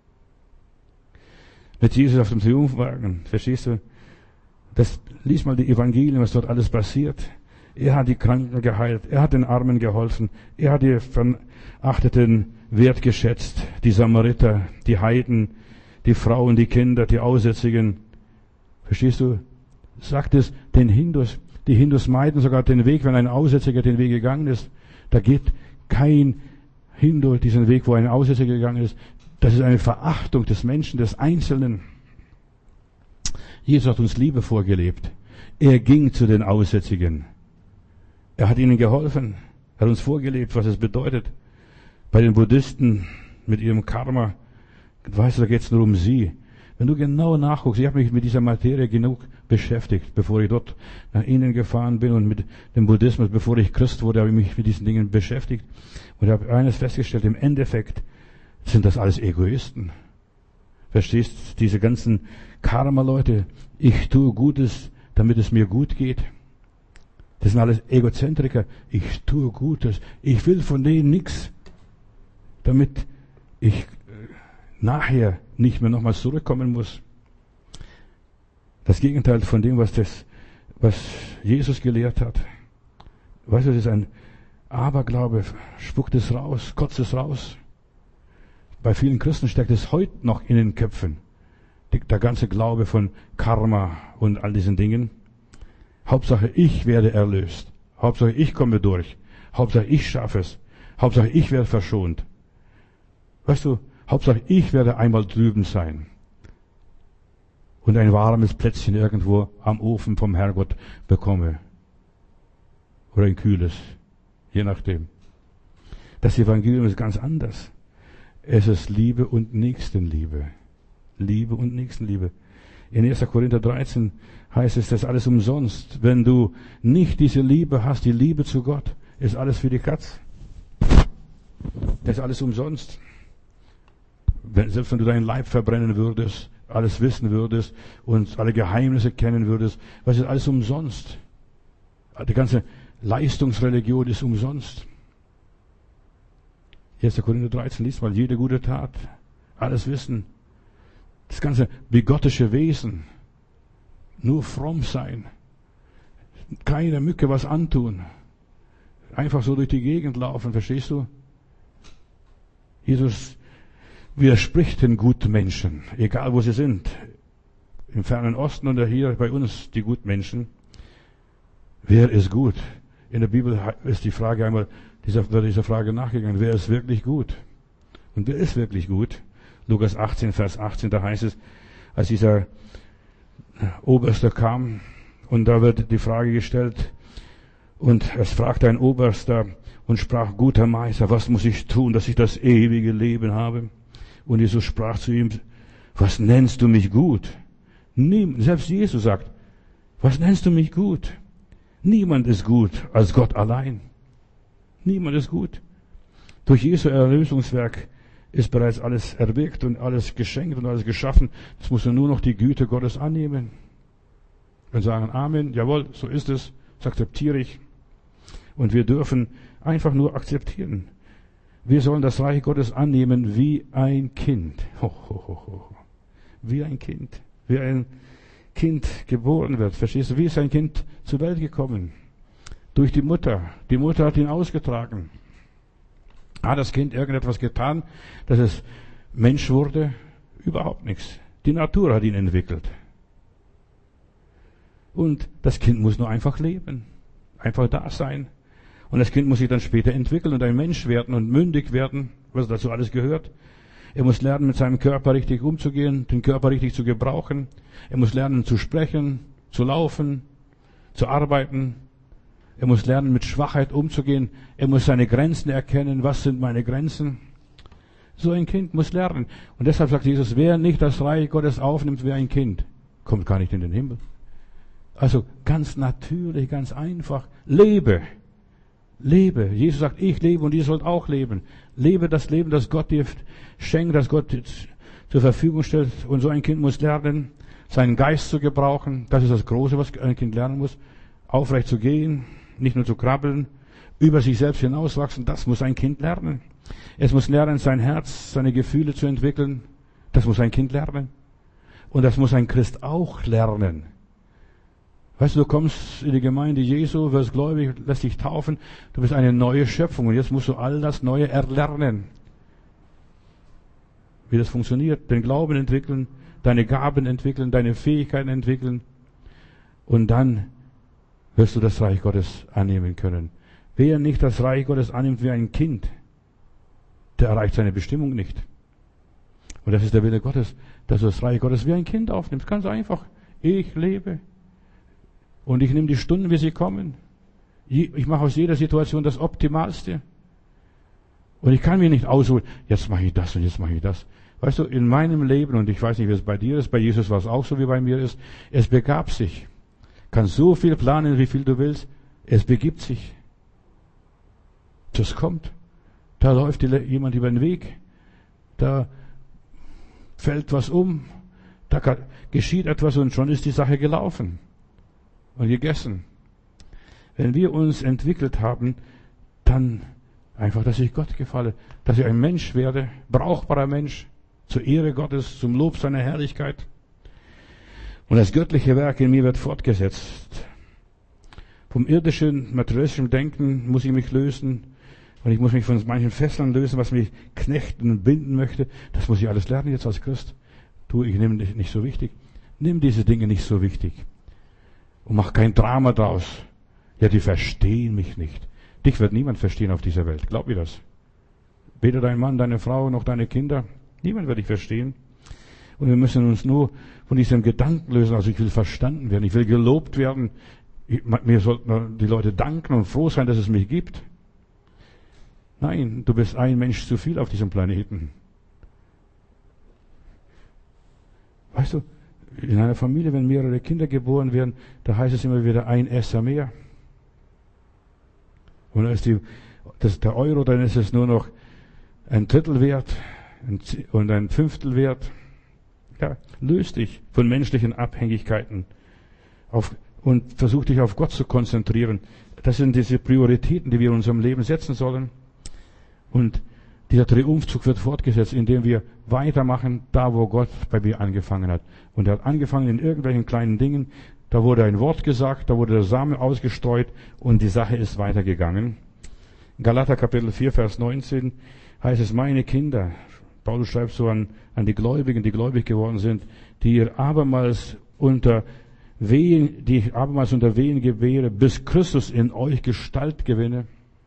Mit Jesus auf dem Triumphwagen. Verstehst du? Lies mal die Evangelien, was dort alles passiert. Er hat die Kranken geheilt. Er hat den Armen geholfen. Er hat die Verachteten wertgeschätzt. Die Samariter, die Heiden, die Frauen, die Kinder, die Aussätzigen. Verstehst du? Sagt es den Hindus. Die Hindus meiden sogar den Weg, wenn ein Aussätziger den Weg gegangen ist. Da geht kein Hindu diesen Weg, wo ein Aussätziger gegangen ist. Das ist eine Verachtung des Menschen, des Einzelnen. Jesus hat uns Liebe vorgelebt. Er ging zu den Aussätzigen. Er hat ihnen geholfen. Er hat uns vorgelebt, was es bedeutet. Bei den Buddhisten mit ihrem Karma, weißt du, da geht es nur um sie. Wenn du genau nachguckst, ich habe mich mit dieser Materie genug beschäftigt, bevor ich dort nach Indien gefahren bin und mit dem Buddhismus, bevor ich Christ wurde, habe ich mich mit diesen Dingen beschäftigt und habe eines festgestellt, im Endeffekt sind das alles Egoisten. Verstehst du, diese ganzen Karma-Leute, ich tue Gutes, damit es mir gut geht. Das sind alles Egozentriker. Ich tue Gutes. Ich will von denen nichts, damit ich nachher nicht mehr nochmals zurückkommen muss. Das Gegenteil von dem, was Jesus gelehrt hat. Weißt du, das ist ein Aberglaube. Spuckt es raus, kotzt es raus. Bei vielen Christen steckt es heute noch in den Köpfen. Der ganze Glaube von Karma und all diesen Dingen. Hauptsache ich werde erlöst. Hauptsache ich komme durch. Hauptsache ich schaffe es. Hauptsache ich werde verschont. Weißt du, Hauptsache ich werde einmal drüben sein. Und ein warmes Plätzchen irgendwo am Ofen vom Herrgott bekomme. Oder ein kühles. Je nachdem. Das Evangelium ist ganz anders. Es ist Liebe und Nächstenliebe. Liebe und Nächstenliebe. In 1. Korinther 13 heißt es, das ist alles umsonst. Wenn du nicht diese Liebe hast, die Liebe zu Gott, ist alles für die Katz. Das ist alles umsonst. Selbst wenn du deinen Leib verbrennen würdest, alles wissen würdest und alle Geheimnisse kennen würdest, was ist alles umsonst? Die ganze Leistungsreligion ist umsonst. 1. Korinther 13, liest mal, jede gute Tat, alles Wissen, das ganze bigottische Wesen, nur fromm sein, keine Mücke was antun, einfach so durch die Gegend laufen, verstehst du? Jesus widerspricht den guten Menschen, egal wo sie sind, im fernen Osten oder hier bei uns, die Gutmenschen. Wer ist gut? In der Bibel ist die Frage einmal, wird dieser Frage nachgegangen, wer ist wirklich gut? Und wer ist wirklich gut? Lukas 18, Vers 18, da heißt es, als dieser Oberster kam, und da wird die Frage gestellt, und es fragte ein Oberster und sprach, guter Meister, was muss ich tun, dass ich das ewige Leben habe? Und Jesus sprach zu ihm, was nennst du mich gut? Selbst Jesus sagt, was nennst du mich gut? Niemand ist gut als Gott allein. Niemand ist gut. Durch Jesu Erlösungswerk ist bereits alles erwirkt und alles geschenkt und alles geschaffen. Jetzt muss er nur noch die Güte Gottes annehmen. Und sagen, Amen, jawohl, so ist es, das akzeptiere ich. Und wir dürfen einfach nur akzeptieren. Wir sollen das Reich Gottes annehmen wie ein Kind. Wie ein Kind. Wie ein Kind geboren wird. Verstehst du? Wie ist ein Kind zur Welt gekommen? Durch die Mutter. Die Mutter hat ihn ausgetragen. Hat das Kind irgendetwas getan, dass es Mensch wurde? Überhaupt nichts. Die Natur hat ihn entwickelt. Und das Kind muss nur einfach leben. Einfach da sein. Und das Kind muss sich dann später entwickeln und ein Mensch werden und mündig werden, was dazu alles gehört. Er muss lernen, mit seinem Körper richtig umzugehen, den Körper richtig zu gebrauchen. Er muss lernen, zu sprechen, zu laufen, zu arbeiten. Er muss lernen, mit Schwachheit umzugehen. Er muss seine Grenzen erkennen. Was sind meine Grenzen? So ein Kind muss lernen. Und deshalb sagt Jesus, wer nicht das Reich Gottes aufnimmt wie ein Kind, kommt gar nicht in den Himmel. Also ganz natürlich, ganz einfach. Lebe. Lebe. Jesus sagt, ich lebe und ihr sollt auch leben. Lebe das Leben, das Gott dir schenkt, das Gott zur Verfügung stellt. Und so ein Kind muss lernen, seinen Geist zu gebrauchen. Das ist das Große, was ein Kind lernen muss. Aufrecht zu gehen, nicht nur zu krabbeln, über sich selbst hinauswachsen. Das muss ein Kind lernen. Es muss lernen, sein Herz, seine Gefühle zu entwickeln. Das muss ein Kind lernen. Und das muss ein Christ auch lernen. Weißt du, du kommst in die Gemeinde Jesu, wirst gläubig, lässt dich taufen, du bist eine neue Schöpfung und jetzt musst du all das Neue erlernen. Wie das funktioniert, den Glauben entwickeln, deine Gaben entwickeln, deine Fähigkeiten entwickeln und dann wirst du das Reich Gottes annehmen können. Wer nicht das Reich Gottes annimmt wie ein Kind, der erreicht seine Bestimmung nicht. Und das ist der Wille Gottes, dass du das Reich Gottes wie ein Kind aufnimmst. Ganz einfach. Ich lebe. Und ich nehme die Stunden, wie sie kommen. Ich mache aus jeder Situation das Optimalste. Und ich kann mir nicht ausholen, jetzt mache ich das und jetzt mache ich das. Weißt du, in meinem Leben, und ich weiß nicht, wie es bei dir ist, bei Jesus war es auch so, wie bei mir ist, es begab sich. Kannst so viel planen, wie viel du willst. Es begibt sich. Das kommt. Da läuft jemand über den Weg. Da fällt was um. Da geschieht etwas und schon ist die Sache gelaufen. Und gegessen. Wenn wir uns entwickelt haben, dann einfach, dass ich Gott gefalle, dass ich ein Mensch werde, brauchbarer Mensch, zur Ehre Gottes, zum Lob seiner Herrlichkeit. Und das göttliche Werk in mir wird fortgesetzt. Vom irdischen, materialistischen Denken muss ich mich lösen. Und ich muss mich von manchen Fesseln lösen, was mich knechten und binden möchte. Das muss ich alles lernen jetzt als Christ. Ich nehme dich nicht so wichtig. Nimm diese Dinge nicht so wichtig. Und mach kein Drama draus. Ja, die verstehen mich nicht. Dich wird niemand verstehen auf dieser Welt. Glaub mir das. Weder dein Mann, deine Frau, noch deine Kinder. Niemand wird dich verstehen. Und wir müssen uns nur von diesem Gedanken lösen. Also ich will verstanden werden. Ich will gelobt werden. Mir sollten die Leute danken und froh sein, dass es mich gibt. Nein, du bist ein Mensch zu viel auf diesem Planeten. Weißt du, in einer Familie, wenn mehrere Kinder geboren werden, da heißt es immer wieder ein Esser mehr. Und dann ist der Euro, dann ist es nur noch ein Drittel wert und ein Fünftel wert. Ja, löst dich von menschlichen Abhängigkeiten. und versuch dich auf Gott zu konzentrieren. Das sind diese Prioritäten, die wir in unserem Leben setzen sollen. Und dieser Triumphzug wird fortgesetzt, indem wir weitermachen, da wo Gott bei mir angefangen hat. Und er hat angefangen in irgendwelchen kleinen Dingen. Da wurde ein Wort gesagt, da wurde der Same ausgestreut und die Sache ist weitergegangen. In Galater Kapitel 4, Vers 19 heißt es, meine Kinder, Paulus schreibt so an die Gläubigen, die gläubig geworden sind, die abermals unter Wehen gewähre, bis Christus in euch Gestalt gewinne.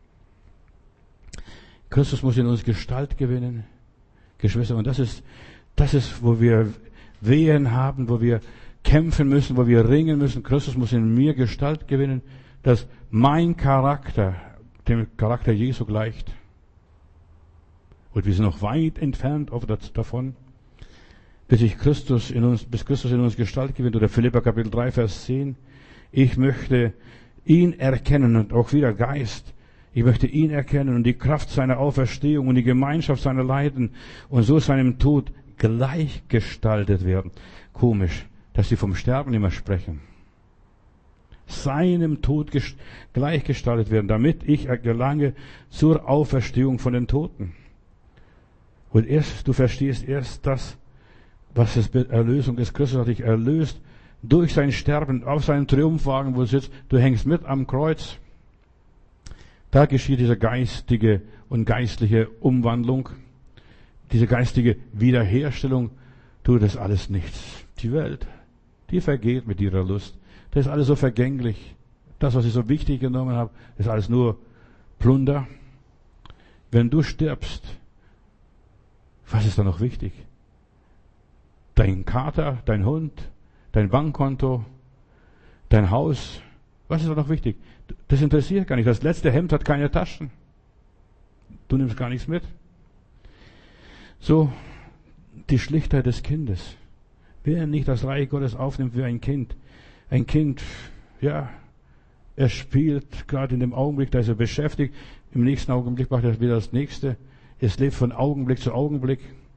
Christus muss in uns Gestalt gewinnen, Geschwister. Und das ist, wo wir Wehen haben, wo wir kämpfen müssen, wo wir ringen müssen. Christus muss in mir Gestalt gewinnen, dass mein Charakter dem Charakter Jesu gleicht. Und wir sind noch weit entfernt davon, bis Christus in uns Gestalt gewinnt. Oder Philipper Kapitel 3, Vers 10. Ich möchte ihn erkennen und auch wieder Geist. Ich möchte ihn erkennen und die Kraft seiner Auferstehung und die Gemeinschaft seiner Leiden und so seinem Tod gleichgestaltet werden. Komisch, dass sie vom Sterben immer sprechen. Seinem Tod gleichgestaltet werden, damit ich gelange zur Auferstehung von den Toten. Und du verstehst erst das, was Erlösung ist. Christus hat dich erlöst durch sein Sterben auf seinem Triumphwagen, wo du sitzt. Du hängst mit am Kreuz. Da geschieht diese geistige und geistliche Umwandlung, diese geistige Wiederherstellung. Tut das alles nichts. Die Welt, die vergeht mit ihrer Lust. Das ist alles so vergänglich. Das, was ich so wichtig genommen habe, ist alles nur Plunder. Wenn du stirbst, was ist da noch wichtig? Dein Kater, dein Hund, dein Bankkonto, dein Haus, was ist da noch wichtig? Das interessiert gar nicht. Das letzte Hemd hat keine Taschen. Du nimmst gar nichts mit. So, die Schlichtheit des Kindes. Wer nicht das Reich Gottes aufnimmt wie ein Kind, ja, er spielt gerade in dem Augenblick, da ist er beschäftigt, im nächsten Augenblick macht er wieder das nächste. Es lebt von Augenblick zu Augenblick.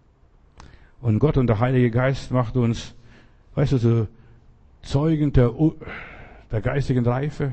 Und Gott und der Heilige Geist macht uns, weißt du, so Zeugen der geistigen Reife.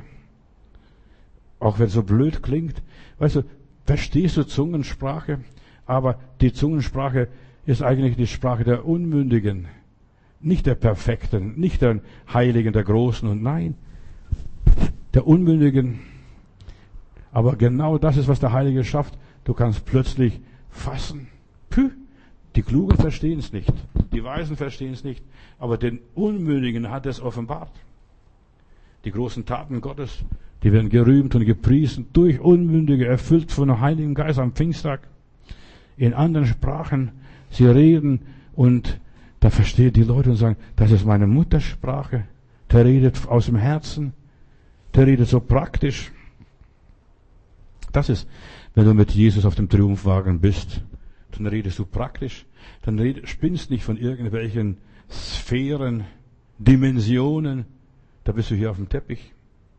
Auch wenn es so blöd klingt. Weißt du, verstehst du Zungensprache? Aber die Zungensprache ist eigentlich die Sprache der Unmündigen. Nicht der Perfekten, nicht der Heiligen, der Großen und nein, der Unmündigen. Aber genau das ist, was der Heilige schafft. Du kannst plötzlich fassen. Die Klugen verstehen es nicht. Die Weisen verstehen es nicht. Aber den Unmündigen hat es offenbart. Die großen Taten Gottes, die werden gerühmt und gepriesen durch Unmündige, erfüllt von dem Heiligen Geist am Pfingsttag. In anderen Sprachen, sie reden und da verstehen die Leute und sagen, das ist meine Muttersprache. Der redet aus dem Herzen. Der redet so praktisch. Das ist, wenn du mit Jesus auf dem Triumphwagen bist, dann redest du praktisch. Dann spinnst nicht von irgendwelchen Sphären, Dimensionen. Da bist du hier auf dem Teppich.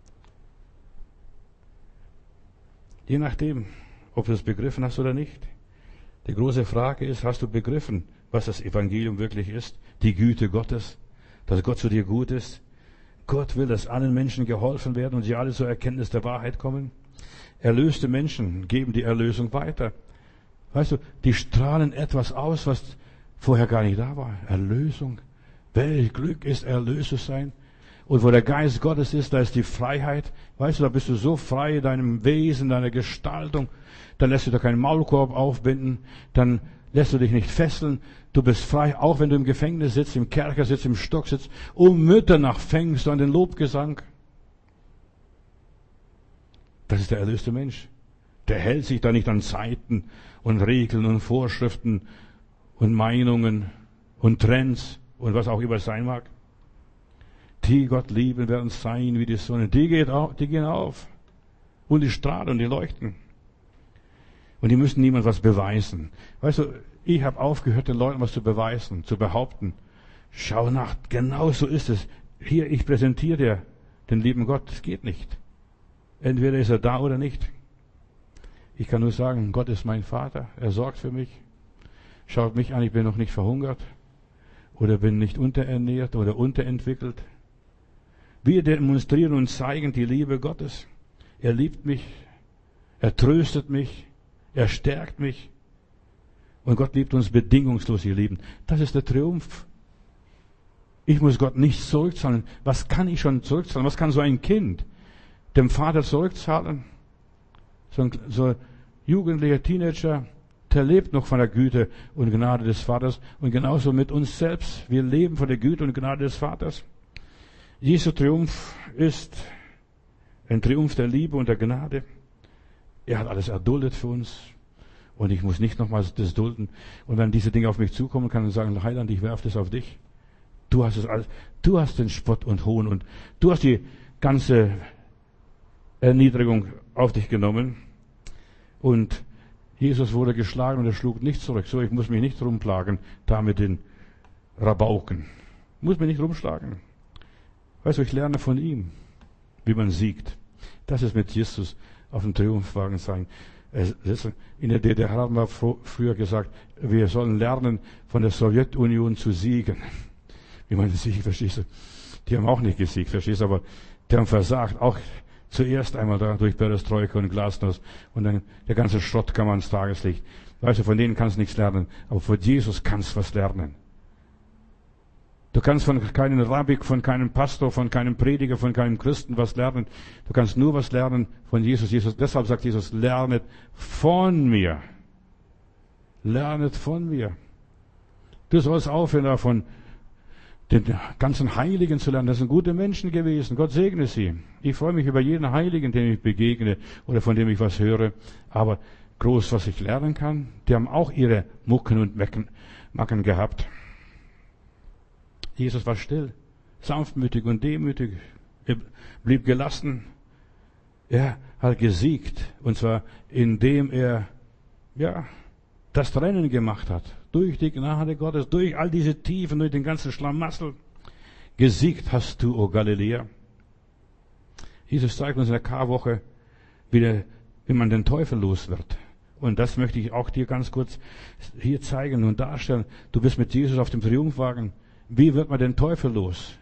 Je nachdem, ob du es begriffen hast oder nicht. Die große Frage ist, hast du begriffen, was das Evangelium wirklich ist? Die Güte Gottes, dass Gott zu dir gut ist. Gott will, dass allen Menschen geholfen werden und sie alle zur Erkenntnis der Wahrheit kommen. Erlöste Menschen geben die Erlösung weiter. Weißt du, die strahlen etwas aus, was vorher gar nicht da war. Erlösung. Welch Glück ist erlöst zu sein. Und wo der Geist Gottes ist, da ist die Freiheit. Weißt du, da bist du so frei in deinem Wesen, deiner Gestaltung. Dann lässt du da keinen Maulkorb aufbinden. Dann lässt du dich nicht fesseln. Du bist frei, auch wenn du im Gefängnis sitzt, im Kerker sitzt, im Stock sitzt. Um Mitternacht fängst du an den Lobgesang. Das ist der erlöste Mensch. Der hält sich da nicht an Zeiten und Regeln und Vorschriften und Meinungen und Trends und was auch immer es sein mag. Die Gott lieben werden sein wie die Sonne. Die gehen auf. Und die strahlen und die leuchten. Und die müssen niemand was beweisen. Weißt du, ich habe aufgehört, den Leuten was zu beweisen, zu behaupten. Schau nach, genau so ist es. Hier, ich präsentiere dir den lieben Gott. Es geht nicht. Entweder ist er da oder nicht. Ich kann nur sagen, Gott ist mein Vater. Er sorgt für mich. Schaut mich an, ich bin noch nicht verhungert. Oder bin nicht unterernährt oder unterentwickelt. Wir demonstrieren und zeigen die Liebe Gottes. Er liebt mich, er tröstet mich, er stärkt mich. Und Gott liebt uns bedingungslos, ihr Lieben. Das ist der Triumph. Ich muss Gott nichts zurückzahlen. Was kann ich schon zurückzahlen? Was kann so ein Kind dem Vater zurückzahlen? So ein jugendlicher Teenager, der lebt noch von der Güte und Gnade des Vaters. Und genauso mit uns selbst. Wir leben von der Güte und Gnade des Vaters. Jesu Triumph ist ein Triumph der Liebe und der Gnade. Er hat alles erduldet für uns. Und ich muss nicht nochmals das dulden. Und wenn diese Dinge auf mich zukommen, kann ich sagen, Heiland, ich werfe das auf dich. Du hast es alles. Du hast den Spott und Hohn und du hast die ganze Erniedrigung auf dich genommen. Und Jesus wurde geschlagen und er schlug nicht zurück. So, ich muss mich nicht rumplagen, da mit den Rabauken. Ich muss mich nicht rumschlagen. Weißt du, ich lerne von ihm, wie man siegt. Das ist mit Jesus auf dem Triumphwagen sein. In der DDR haben wir früher gesagt, wir sollen lernen, von der Sowjetunion zu siegen. Wie man siegt, verstehst du? Die haben auch nicht gesiegt, verstehst du? Aber die haben versagt. Auch zuerst einmal da durch Perestroika und Glasnost. Und dann der ganze Schrott kam ans Tageslicht. Weißt du, von denen kannst du nichts lernen. Aber von Jesus kannst du was lernen. Du kannst von keinem Rabbi, von keinem Pastor, von keinem Prediger, von keinem Christen was lernen. Du kannst nur was lernen von Jesus. Deshalb sagt Jesus, lernet von mir. Lernet von mir. Du sollst aufhören, davon den ganzen Heiligen zu lernen. Das sind gute Menschen gewesen. Gott segne sie. Ich freue mich über jeden Heiligen, den ich begegne oder von dem ich was höre. Aber groß, was ich lernen kann, die haben auch ihre Mucken und Macken gehabt. Jesus war still, sanftmütig und demütig. Er blieb gelassen. Er hat gesiegt. Und zwar, indem er, das Rennen gemacht hat. Durch die Gnade Gottes, durch all diese Tiefen, durch den ganzen Schlamassel. Gesiegt hast du, o Galiläa. Jesus zeigt uns in der Karwoche, wie man den Teufel los wird. Und das möchte ich auch dir ganz kurz hier zeigen und darstellen. Du bist mit Jesus auf dem Triumphwagen. Wie wird man den Teufel los?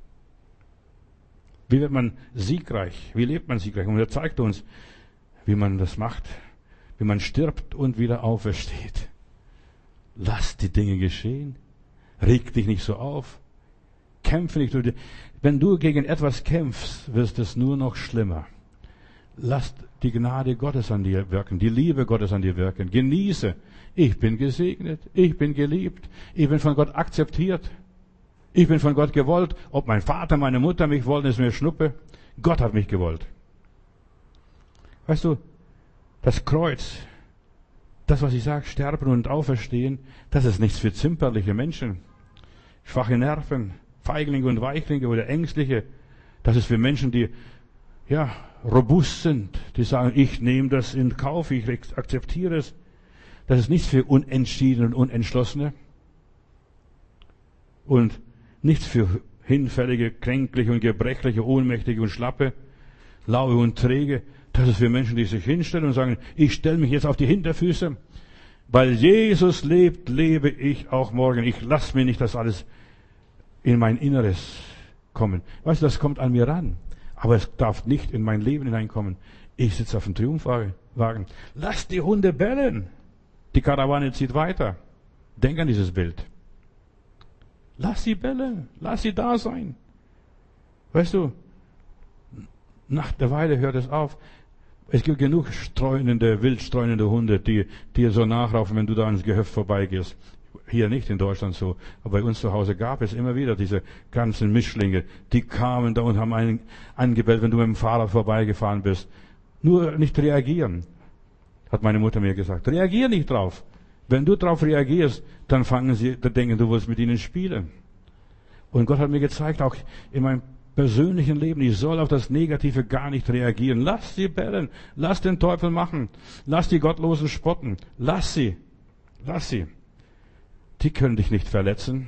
Wie wird man siegreich? Wie lebt man siegreich? Und er zeigt uns, wie man das macht, wie man stirbt und wieder aufersteht. Lass die Dinge geschehen. Reg dich nicht so auf. Kämpfe nicht. Wenn du gegen etwas kämpfst, wird es nur noch schlimmer. Lass die Gnade Gottes an dir wirken, die Liebe Gottes an dir wirken. Genieße. Ich bin gesegnet. Ich bin geliebt. Ich bin von Gott akzeptiert. Ich bin von Gott gewollt. Ob mein Vater, meine Mutter mich wollen, ist mir Schnuppe. Gott hat mich gewollt. Weißt du, das Kreuz, das, was ich sage, sterben und auferstehen, das ist nichts für zimperliche Menschen. Schwache Nerven, Feiglinge und Weichlinge oder Ängstliche. Das ist für Menschen, die, robust sind. Die sagen, ich nehme das in Kauf, ich akzeptiere es. Das ist nichts für Unentschiedene und Unentschlossene. Und nichts für hinfällige, kränkliche und gebrechliche, ohnmächtige und schlappe, laue und träge. Das ist für Menschen, die sich hinstellen und sagen, ich stelle mich jetzt auf die Hinterfüße. Weil Jesus lebt, lebe ich auch morgen. Ich lasse mir nicht das alles in mein Inneres kommen. Weißt du, das kommt an mir ran. Aber es darf nicht in mein Leben hineinkommen. Ich sitze auf dem Triumphwagen. Lass die Hunde bellen. Die Karawane zieht weiter. Denk an dieses Bild. Lass sie bellen. Lass sie da sein. Weißt du, nach der Weile hört es auf. Es gibt genug wild streunende Hunde, die dir so nachraufen, wenn du da ans Gehöft vorbeigehst. Hier nicht in Deutschland so, aber bei uns zu Hause gab es immer wieder diese ganzen Mischlinge, die kamen da und haben einen angebellt, wenn du mit dem Fahrrad vorbeigefahren bist. Nur nicht reagieren, hat meine Mutter mir gesagt. Reagier nicht drauf. Wenn du drauf reagierst, dann fangen sie, dann denken, du willst mit ihnen spielen. Und Gott hat mir gezeigt, auch in meinem persönlichen Leben, ich soll auf das Negative gar nicht reagieren. Lass sie bellen, lass den Teufel machen, lass die Gottlosen spotten, lass sie. Die können dich nicht verletzen.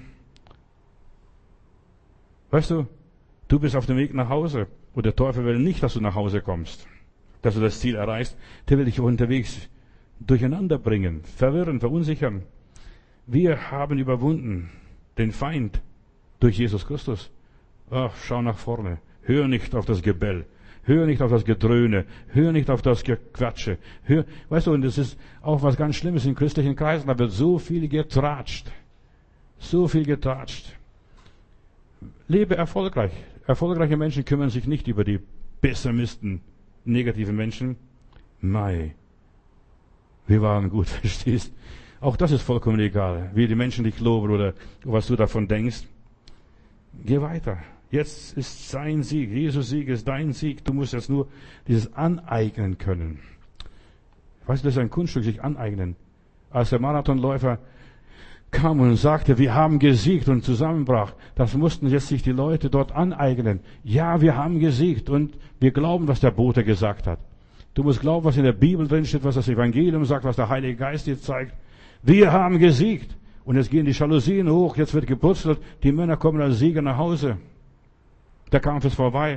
Weißt du, du bist auf dem Weg nach Hause und der Teufel will nicht, dass du nach Hause kommst, dass du das Ziel erreichst. Der will dich unterwegs durcheinander bringen, verwirren, verunsichern. Wir haben überwunden den Feind durch Jesus Christus. Ach, schau nach vorne. Hör nicht auf das Gebell. Hör nicht auf das Gedröhne. Hör nicht auf das Gequatsche. Weißt du, und das ist auch was ganz Schlimmes in christlichen Kreisen. Da wird so viel getratscht. So viel getratscht. Lebe erfolgreich. Erfolgreiche Menschen kümmern sich nicht über die Pessimisten, negativen Menschen. Mei, wir waren gut, verstehst? Auch das ist vollkommen egal, wie die Menschen dich loben oder was du davon denkst. Geh weiter. Jetzt ist sein Sieg, Jesus Sieg ist dein Sieg. Du musst jetzt nur dieses aneignen können. Weißt du, das ist ein Kunststück, sich aneignen. Als der Marathonläufer kam und sagte, wir haben gesiegt und zusammenbrach, das mussten jetzt sich die Leute dort aneignen. Ja, wir haben gesiegt und wir glauben, was der Bote gesagt hat. Du musst glauben, was in der Bibel drin steht, was das Evangelium sagt, was der Heilige Geist dir zeigt. Wir haben gesiegt. Und jetzt gehen die Jalousien hoch, jetzt wird geputzelt, die Männer kommen als Sieger nach Hause. Der Kampf ist vorbei.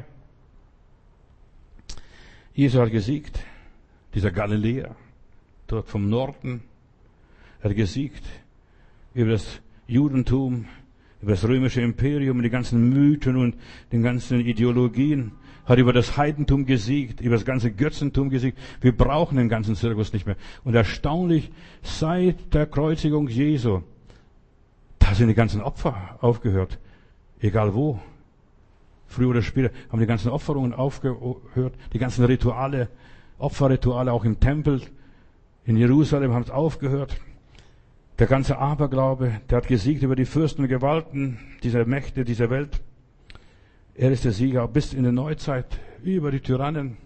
Jesus hat gesiegt. Dieser Galiläer, dort vom Norden, hat gesiegt über das Judentum, über das römische Imperium, die ganzen Mythen und den ganzen Ideologien, hat über das Heidentum gesiegt, über das ganze Götzentum gesiegt. Wir brauchen den ganzen Zirkus nicht mehr. Und erstaunlich, seit der Kreuzigung Jesu, da sind die ganzen Opfer aufgehört. Egal wo. Früher oder später haben die ganzen Opferungen aufgehört, die ganzen Rituale, Opferrituale auch im Tempel in Jerusalem haben es aufgehört. Der ganze Aberglaube, der hat gesiegt über die Fürsten und Gewalten dieser Mächte, dieser Welt. Er ist der Sieger bis in die Neuzeit über die Tyrannen.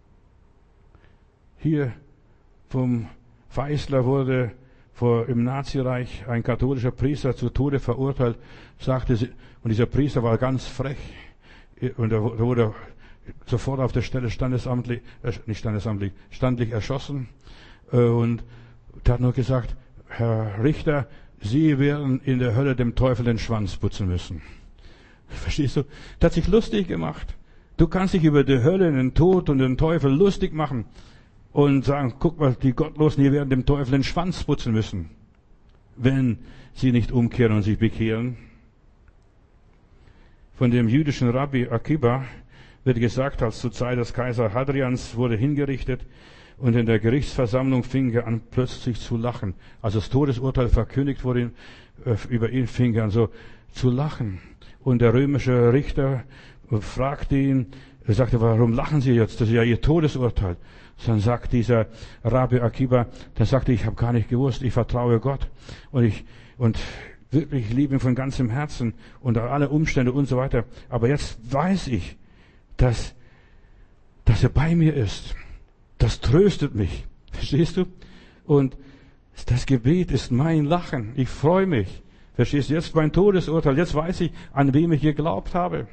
Hier vom Feisler wurde im Nazireich ein katholischer Priester zu Tode verurteilt, sagte sie, und dieser Priester war ganz frech, und er wurde sofort auf der Stelle standlich erschossen, und der hat nur gesagt, Herr Richter, Sie werden in der Hölle dem Teufel den Schwanz putzen müssen. Verstehst du? Der hat sich lustig gemacht. Du kannst dich über die Hölle, den Tod und den Teufel lustig machen und sagen, guck mal, die Gottlosen, die werden dem Teufel den Schwanz putzen müssen, wenn sie nicht umkehren und sich bekehren. Von dem jüdischen Rabbi Akiba wird gesagt, als zur Zeit des Kaiser Hadrians wurde hingerichtet, und in der Gerichtsversammlung fing er an, plötzlich zu lachen. Als das Todesurteil verkündigt wurde über ihn, fing er an so zu lachen. Und der römische Richter fragte ihn, er sagte, warum lachen Sie jetzt? Das ist ja Ihr Todesurteil. Dann sagt dieser Rabbi Akiba, der sagte, ich habe gar nicht gewusst, ich vertraue Gott. Und wirklich liebe ihn von ganzem Herzen und alle Umstände und so weiter. Aber jetzt weiß ich, dass er bei mir ist. Das tröstet mich. Verstehst du? Und das Gebet ist mein Lachen. Ich freue mich. Verstehst du? Jetzt mein Todesurteil. Jetzt weiß ich, an wem ich geglaubt habe.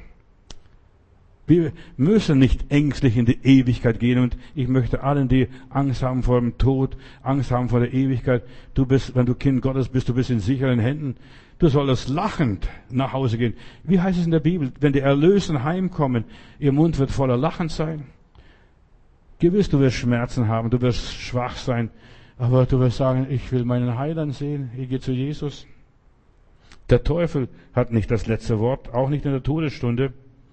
Wir müssen nicht ängstlich in die Ewigkeit gehen. Und ich möchte allen, die Angst haben vor dem Tod, Angst haben vor der Ewigkeit, du bist, wenn du Kind Gottes bist, du bist in sicheren Händen. Du solltest lachend nach Hause gehen. Wie heißt es in der Bibel? Wenn die Erlösen heimkommen, ihr Mund wird voller Lachen sein. Gewiss, du wirst Schmerzen haben, du wirst schwach sein, aber du wirst sagen, ich will meinen Heiland sehen, ich gehe zu Jesus. Der Teufel hat nicht das letzte Wort, auch nicht in der Todesstunde.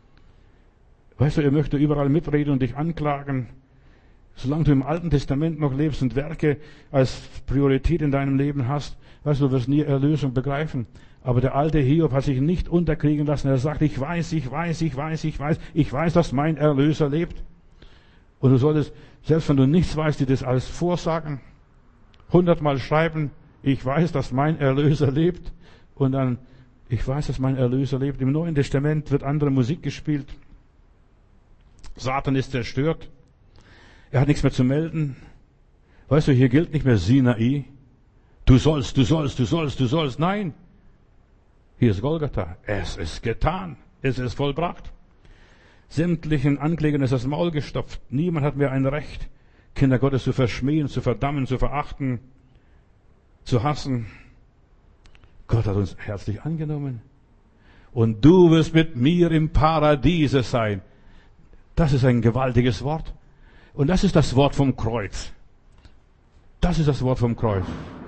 Weißt du, er möchte überall mitreden und dich anklagen. Solange du im Alten Testament noch lebst und Werke als Priorität in deinem Leben hast, weißt du, du wirst nie Erlösung begreifen. Aber der alte Hiob hat sich nicht unterkriegen lassen. Er sagt, ich weiß, dass mein Erlöser lebt. Und du solltest, selbst wenn du nichts weißt, dir das alles vorsagen, 100-mal schreiben, ich weiß, dass mein Erlöser lebt. Und dann, ich weiß, dass mein Erlöser lebt. Im Neuen Testament wird andere Musik gespielt. Satan ist zerstört. Er hat nichts mehr zu melden. Weißt du, hier gilt nicht mehr Sinai. Du sollst. Nein. Hier ist Golgatha. Es ist getan. Es ist vollbracht. Sämtlichen Anklägern ist das Maul gestopft. Niemand hat mehr ein Recht, Kinder Gottes zu verschmähen, zu verdammen, zu verachten, zu hassen. Gott hat uns herzlich angenommen. Und du wirst mit mir im Paradiese sein. Das ist ein gewaltiges Wort. Und das ist das Wort vom Kreuz. Das ist das Wort vom Kreuz.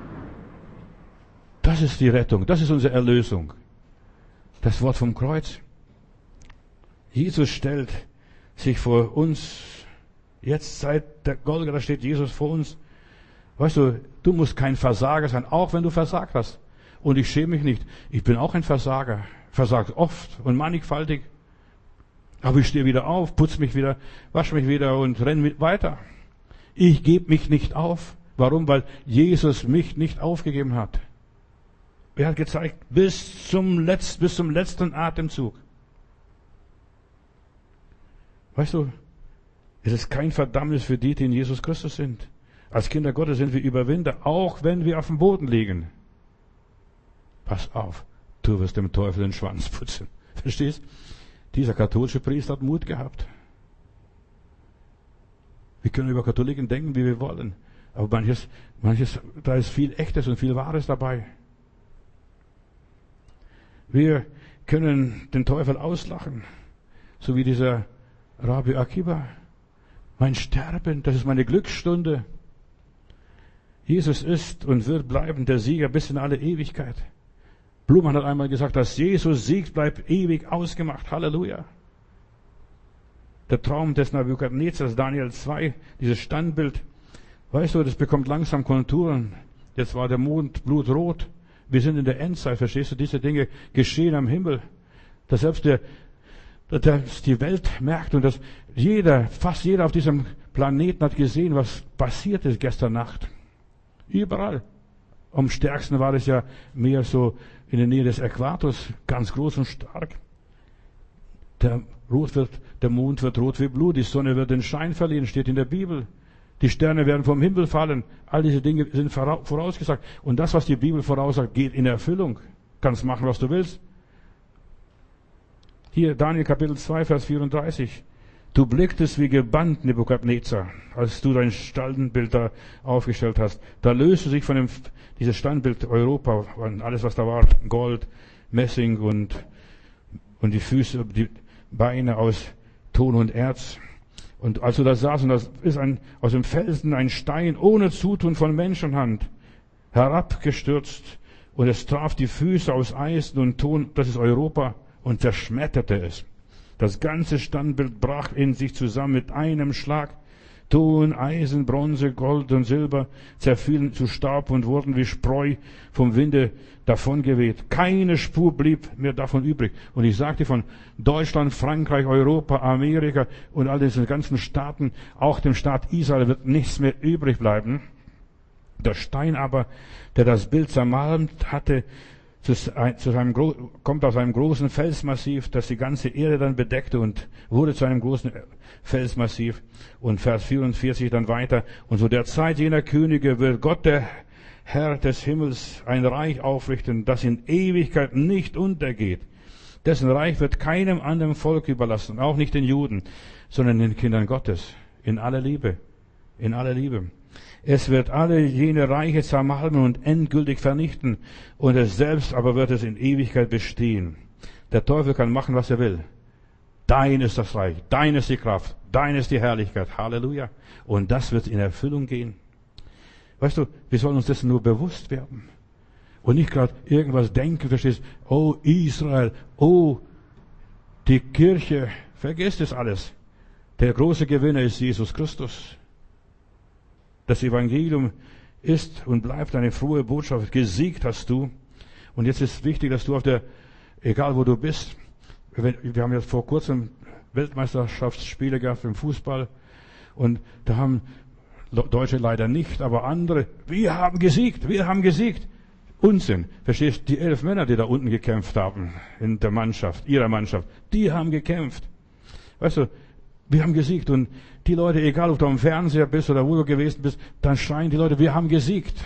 Das ist die Rettung. Das ist unsere Erlösung. Das Wort vom Kreuz. Jesus stellt sich vor uns. Jetzt seit der Golgatha steht Jesus vor uns. Weißt du, du musst kein Versager sein, auch wenn du versagt hast. Und ich schäme mich nicht. Ich bin auch ein Versager. Versagt oft und mannigfaltig. Aber ich stehe wieder auf, putze mich wieder, wasche mich wieder und renne weiter. Ich gebe mich nicht auf. Warum? Weil Jesus mich nicht aufgegeben hat. Er hat gezeigt, bis zum letzten Atemzug. Weißt du, es ist kein Verdammnis für die, die in Jesus Christus sind. Als Kinder Gottes sind wir Überwinder, auch wenn wir auf dem Boden liegen. Pass auf, du wirst dem Teufel den Schwanz putzen. Verstehst? Dieser katholische Priester hat Mut gehabt. Wir können über Katholiken denken, wie wir wollen. Aber manches, da ist viel Echtes und viel Wahres dabei. Wir können den Teufel auslachen. So wie dieser Rabbi Akiba. Mein Sterben, das ist meine Glücksstunde. Jesus ist und wird bleiben der Sieger bis in alle Ewigkeit. Blumen hat einmal gesagt, dass Jesus siegt, bleibt ewig ausgemacht. Halleluja. Der Traum des Nebukadnezars, Daniel 2, dieses Standbild, weißt du, das bekommt langsam Konturen. Jetzt war der Mond blutrot. Wir sind in der Endzeit, verstehst du? Diese Dinge geschehen am Himmel. Dass selbst die Welt merkt und dass fast jeder auf diesem Planeten hat gesehen, was passiert ist gestern Nacht. Überall. Am stärksten war es ja mehr so in der Nähe des Äquators, ganz groß und stark. Der Mond wird rot wie Blut, die Sonne wird den Schein verlieren, steht in der Bibel. Die Sterne werden vom Himmel fallen. All diese Dinge sind vorausgesagt. Und das, was die Bibel voraussagt, geht in Erfüllung. Kannst machen, was du willst. Hier, Daniel Kapitel 2, Vers 34. Du blicktest wie gebannt, Nebukadnezar, als du dein Standbild da aufgestellt hast. Da löste sich von dieses Standbild Europa, alles was da war, Gold, Messing und die Füße, die Beine aus Ton und Erz. Und als du da saßt, und das ist aus dem Felsen ein Stein ohne Zutun von Menschenhand herabgestürzt, und es traf die Füße aus Eisen und Ton, das ist Europa, und zerschmetterte es. Das ganze Standbild brach in sich zusammen mit einem Schlag. Ton, Eisen, Bronze, Gold und Silber zerfielen zu Staub und wurden wie Spreu vom Winde davongeweht. Keine Spur blieb mehr davon übrig. Und ich sagte von Deutschland, Frankreich, Europa, Amerika und all diesen ganzen Staaten, auch dem Staat Israel wird nichts mehr übrig bleiben. Der Stein aber, der das Bild zermalmt hatte, kommt aus einem großen Felsmassiv, das die ganze Erde dann bedeckte und wurde zu einem großen Felsmassiv. Und Vers 44 dann weiter. Und zu der Zeit jener Könige wird Gott, der Herr des Himmels, ein Reich aufrichten, das in Ewigkeit nicht untergeht. Dessen Reich wird keinem anderen Volk überlassen, auch nicht den Juden, sondern den Kindern Gottes, in aller Liebe, in aller Liebe. Es wird alle jene Reiche zermalmen und endgültig vernichten, und es selbst aber wird es in Ewigkeit bestehen. Der Teufel kann machen, was er will. Dein ist das Reich, dein ist die Kraft, dein ist die Herrlichkeit. Halleluja. Und das wird in Erfüllung gehen. Weißt du, wir sollen uns dessen nur bewusst werden. Und nicht gerade irgendwas denken, verstehst? Oh, Israel, oh, die Kirche. Vergesst es alles. Der große Gewinner ist Jesus Christus. Das Evangelium ist und bleibt eine frohe Botschaft. Gesiegt hast du. Und jetzt ist wichtig, dass du egal wo du bist, wir haben jetzt vor kurzem Weltmeisterschaftsspiele gehabt im Fußball, und da haben Deutsche leider nicht, aber andere, wir haben gesiegt. Unsinn. Verstehst du, die 11 Männer, die da unten gekämpft haben, in der Mannschaft, ihrer Mannschaft, die haben gekämpft. Weißt du, wir haben gesiegt, und die Leute, egal ob du am Fernseher bist oder wo du gewesen bist, dann schreien die Leute, wir haben gesiegt.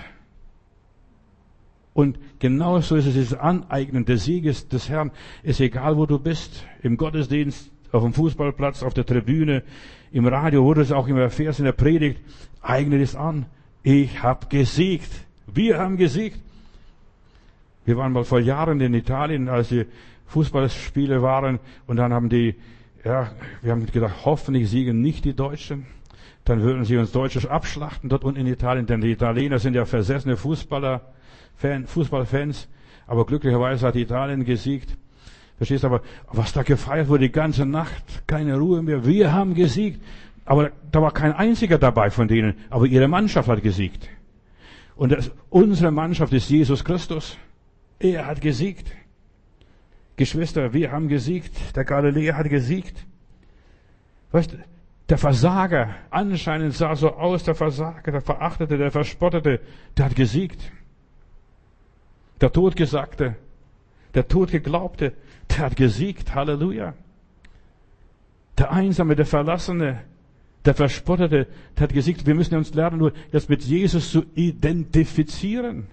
Und genauso ist es, dieses Aneignen des Sieges des Herrn, ist egal wo du bist, im Gottesdienst, auf dem Fußballplatz, auf der Tribüne, im Radio, wo du es auch immer erfährst in der Predigt, eigne es an. Ich habe gesiegt. Wir haben gesiegt. Wir waren mal vor Jahren in Italien, als die Fußballspiele waren, und dann haben wir haben gedacht, hoffentlich siegen nicht die Deutschen. Dann würden sie uns Deutsche abschlachten dort unten in Italien, denn die Italiener sind ja versessene Fußballfans. Aber glücklicherweise hat Italien gesiegt. Verstehst du? Aber was da gefeiert wurde, die ganze Nacht, keine Ruhe mehr. Wir haben gesiegt. Aber da war kein einziger dabei von denen. Aber ihre Mannschaft hat gesiegt. Und unsere Mannschaft ist Jesus Christus. Er hat gesiegt. Geschwister, wir haben gesiegt. Der Galiläer hat gesiegt. Weißt du, der Versager, anscheinend sah so aus, der Versager, der Verachtete, der Verspottete, der hat gesiegt. Der Totgesagte, der Totgeglaubte, der hat gesiegt. Halleluja. Der Einsame, der Verlassene, der Verspottete, der hat gesiegt. Wir müssen uns lernen, nur das mit Jesus zu identifizieren.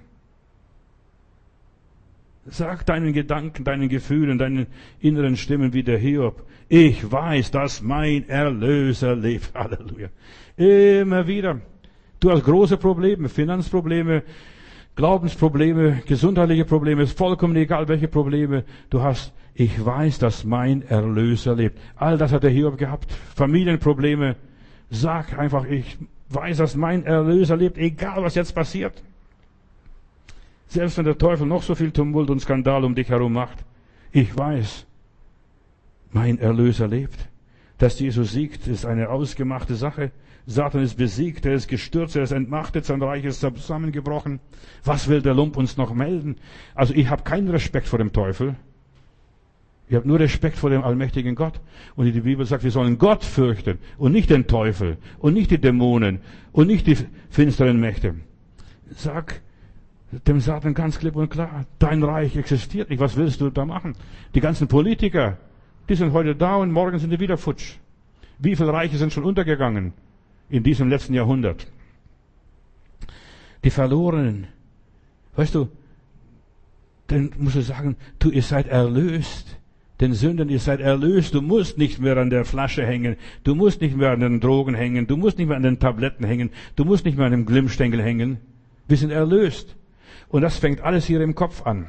Sag deinen Gedanken, deinen Gefühlen, deinen inneren Stimmen wie der Hiob. Ich weiß, dass mein Erlöser lebt. Halleluja. Immer wieder. Du hast große Probleme, Finanzprobleme, Glaubensprobleme, gesundheitliche Probleme, ist vollkommen egal, welche Probleme du hast. Ich weiß, dass mein Erlöser lebt. All das hat der Hiob gehabt. Familienprobleme. Sag einfach, ich weiß, dass mein Erlöser lebt, egal was jetzt passiert. Selbst wenn der Teufel noch so viel Tumult und Skandal um dich herum macht. Ich weiß, mein Erlöser lebt. Dass Jesus siegt, ist eine ausgemachte Sache. Satan ist besiegt, er ist gestürzt, er ist entmachtet, sein Reich ist zusammengebrochen. Was will der Lump uns noch melden? Also ich habe keinen Respekt vor dem Teufel. Ich habe nur Respekt vor dem allmächtigen Gott. Und die Bibel sagt, wir sollen Gott fürchten und nicht den Teufel und nicht die Dämonen und nicht die finsteren Mächte. Sag dem Satan ganz klipp und klar, dein Reich existiert nicht. Was willst du da machen? Die ganzen Politiker, die sind heute da und morgen sind die wieder futsch. Wie viele Reiche sind schon untergegangen in diesem letzten Jahrhundert? Die Verlorenen. Weißt du, dann musst du sagen, ihr seid erlöst. Den Sünden, ihr seid erlöst. Du musst nicht mehr an der Flasche hängen. Du musst nicht mehr an den Drogen hängen. Du musst nicht mehr an den Tabletten hängen. Du musst nicht mehr an dem Glimmstängel hängen. Wir sind erlöst. Und das fängt alles hier im Kopf an.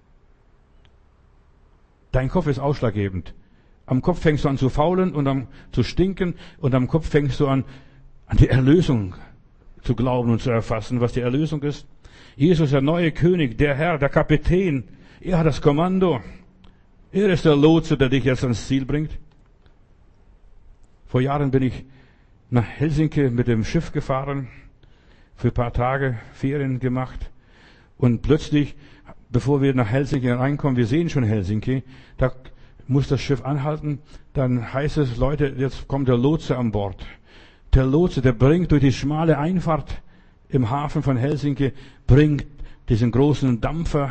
Dein Kopf ist ausschlaggebend. Am Kopf fängst du an zu faulen und an zu stinken und am Kopf fängst du an die Erlösung zu glauben und zu erfassen, was die Erlösung ist. Jesus, der neue König, der Herr, der Kapitän, er hat das Kommando. Er ist der Lotse, der dich jetzt ans Ziel bringt. Vor Jahren bin ich nach Helsinki mit dem Schiff gefahren, für ein paar Tage Ferien gemacht. Und plötzlich, bevor wir nach Helsinki reinkommen, wir sehen schon Helsinki, da muss das Schiff anhalten, dann heißt es, Leute, jetzt kommt der Lotse an Bord. Der Lotse, der bringt durch die schmale Einfahrt im Hafen von Helsinki, bringt diesen großen Dampfer,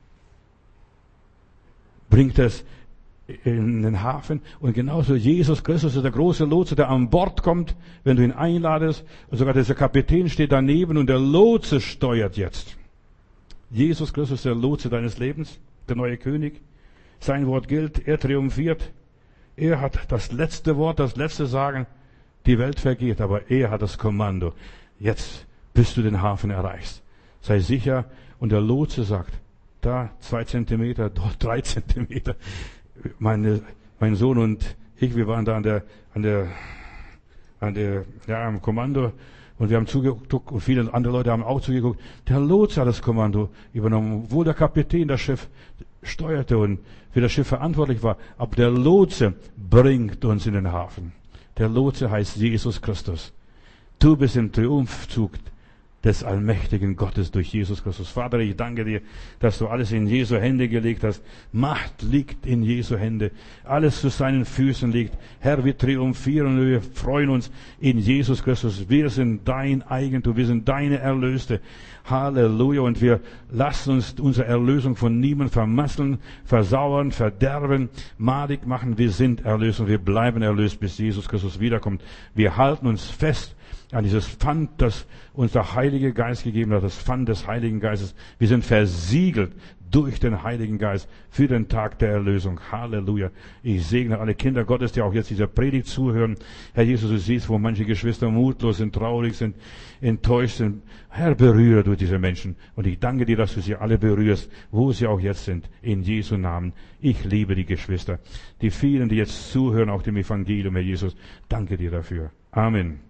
bringt es in den Hafen. Und genauso Jesus Christus ist der große Lotse, der an Bord kommt, wenn du ihn einladest. Und sogar dieser Kapitän steht daneben und der Lotse steuert jetzt. Jesus Christus ist der Lotse deines Lebens, der neue König. Sein Wort gilt, er triumphiert. Er hat das letzte Wort, das letzte Sagen. Die Welt vergeht, aber er hat das Kommando. Jetzt, bis du den Hafen erreichst. Sei sicher. Und der Lotse sagt, da 2 Zentimeter, dort 3 Zentimeter. Mein Sohn und ich, wir waren da am Kommando. Und wir haben zugeguckt und viele andere Leute haben auch zugeguckt. Der Lotse hat das Kommando übernommen, obwohl der Kapitän das Schiff steuerte und für das Schiff verantwortlich war. Aber der Lotse bringt uns in den Hafen. Der Lotse heißt Jesus Christus. Du bist im Triumphzug des allmächtigen Gottes durch Jesus Christus. Vater, ich danke dir, dass du alles in Jesu Hände gelegt hast. Macht liegt in Jesu Hände. Alles zu seinen Füßen liegt. Herr, wir triumphieren und wir freuen uns in Jesus Christus. Wir sind dein Eigentum. Wir sind deine Erlöste. Halleluja. Und wir lassen uns unsere Erlösung von niemandem vermasseln, versauern, verderben, madig machen. Wir sind erlöst und wir bleiben erlöst, bis Jesus Christus wiederkommt. Wir halten uns fest an dieses Pfand, das uns der Heilige Geist gegeben hat, das Pfand des Heiligen Geistes. Wir sind versiegelt durch den Heiligen Geist für den Tag der Erlösung. Halleluja. Ich segne alle Kinder Gottes, die auch jetzt dieser Predigt zuhören. Herr Jesus, du siehst, wo manche Geschwister mutlos sind, traurig sind, enttäuscht sind. Herr, berühre du diese Menschen. Und ich danke dir, dass du sie alle berührst, wo sie auch jetzt sind. In Jesu Namen. Ich liebe die Geschwister. Die vielen, die jetzt zuhören, auch dem Evangelium, Herr Jesus. Danke dir dafür. Amen.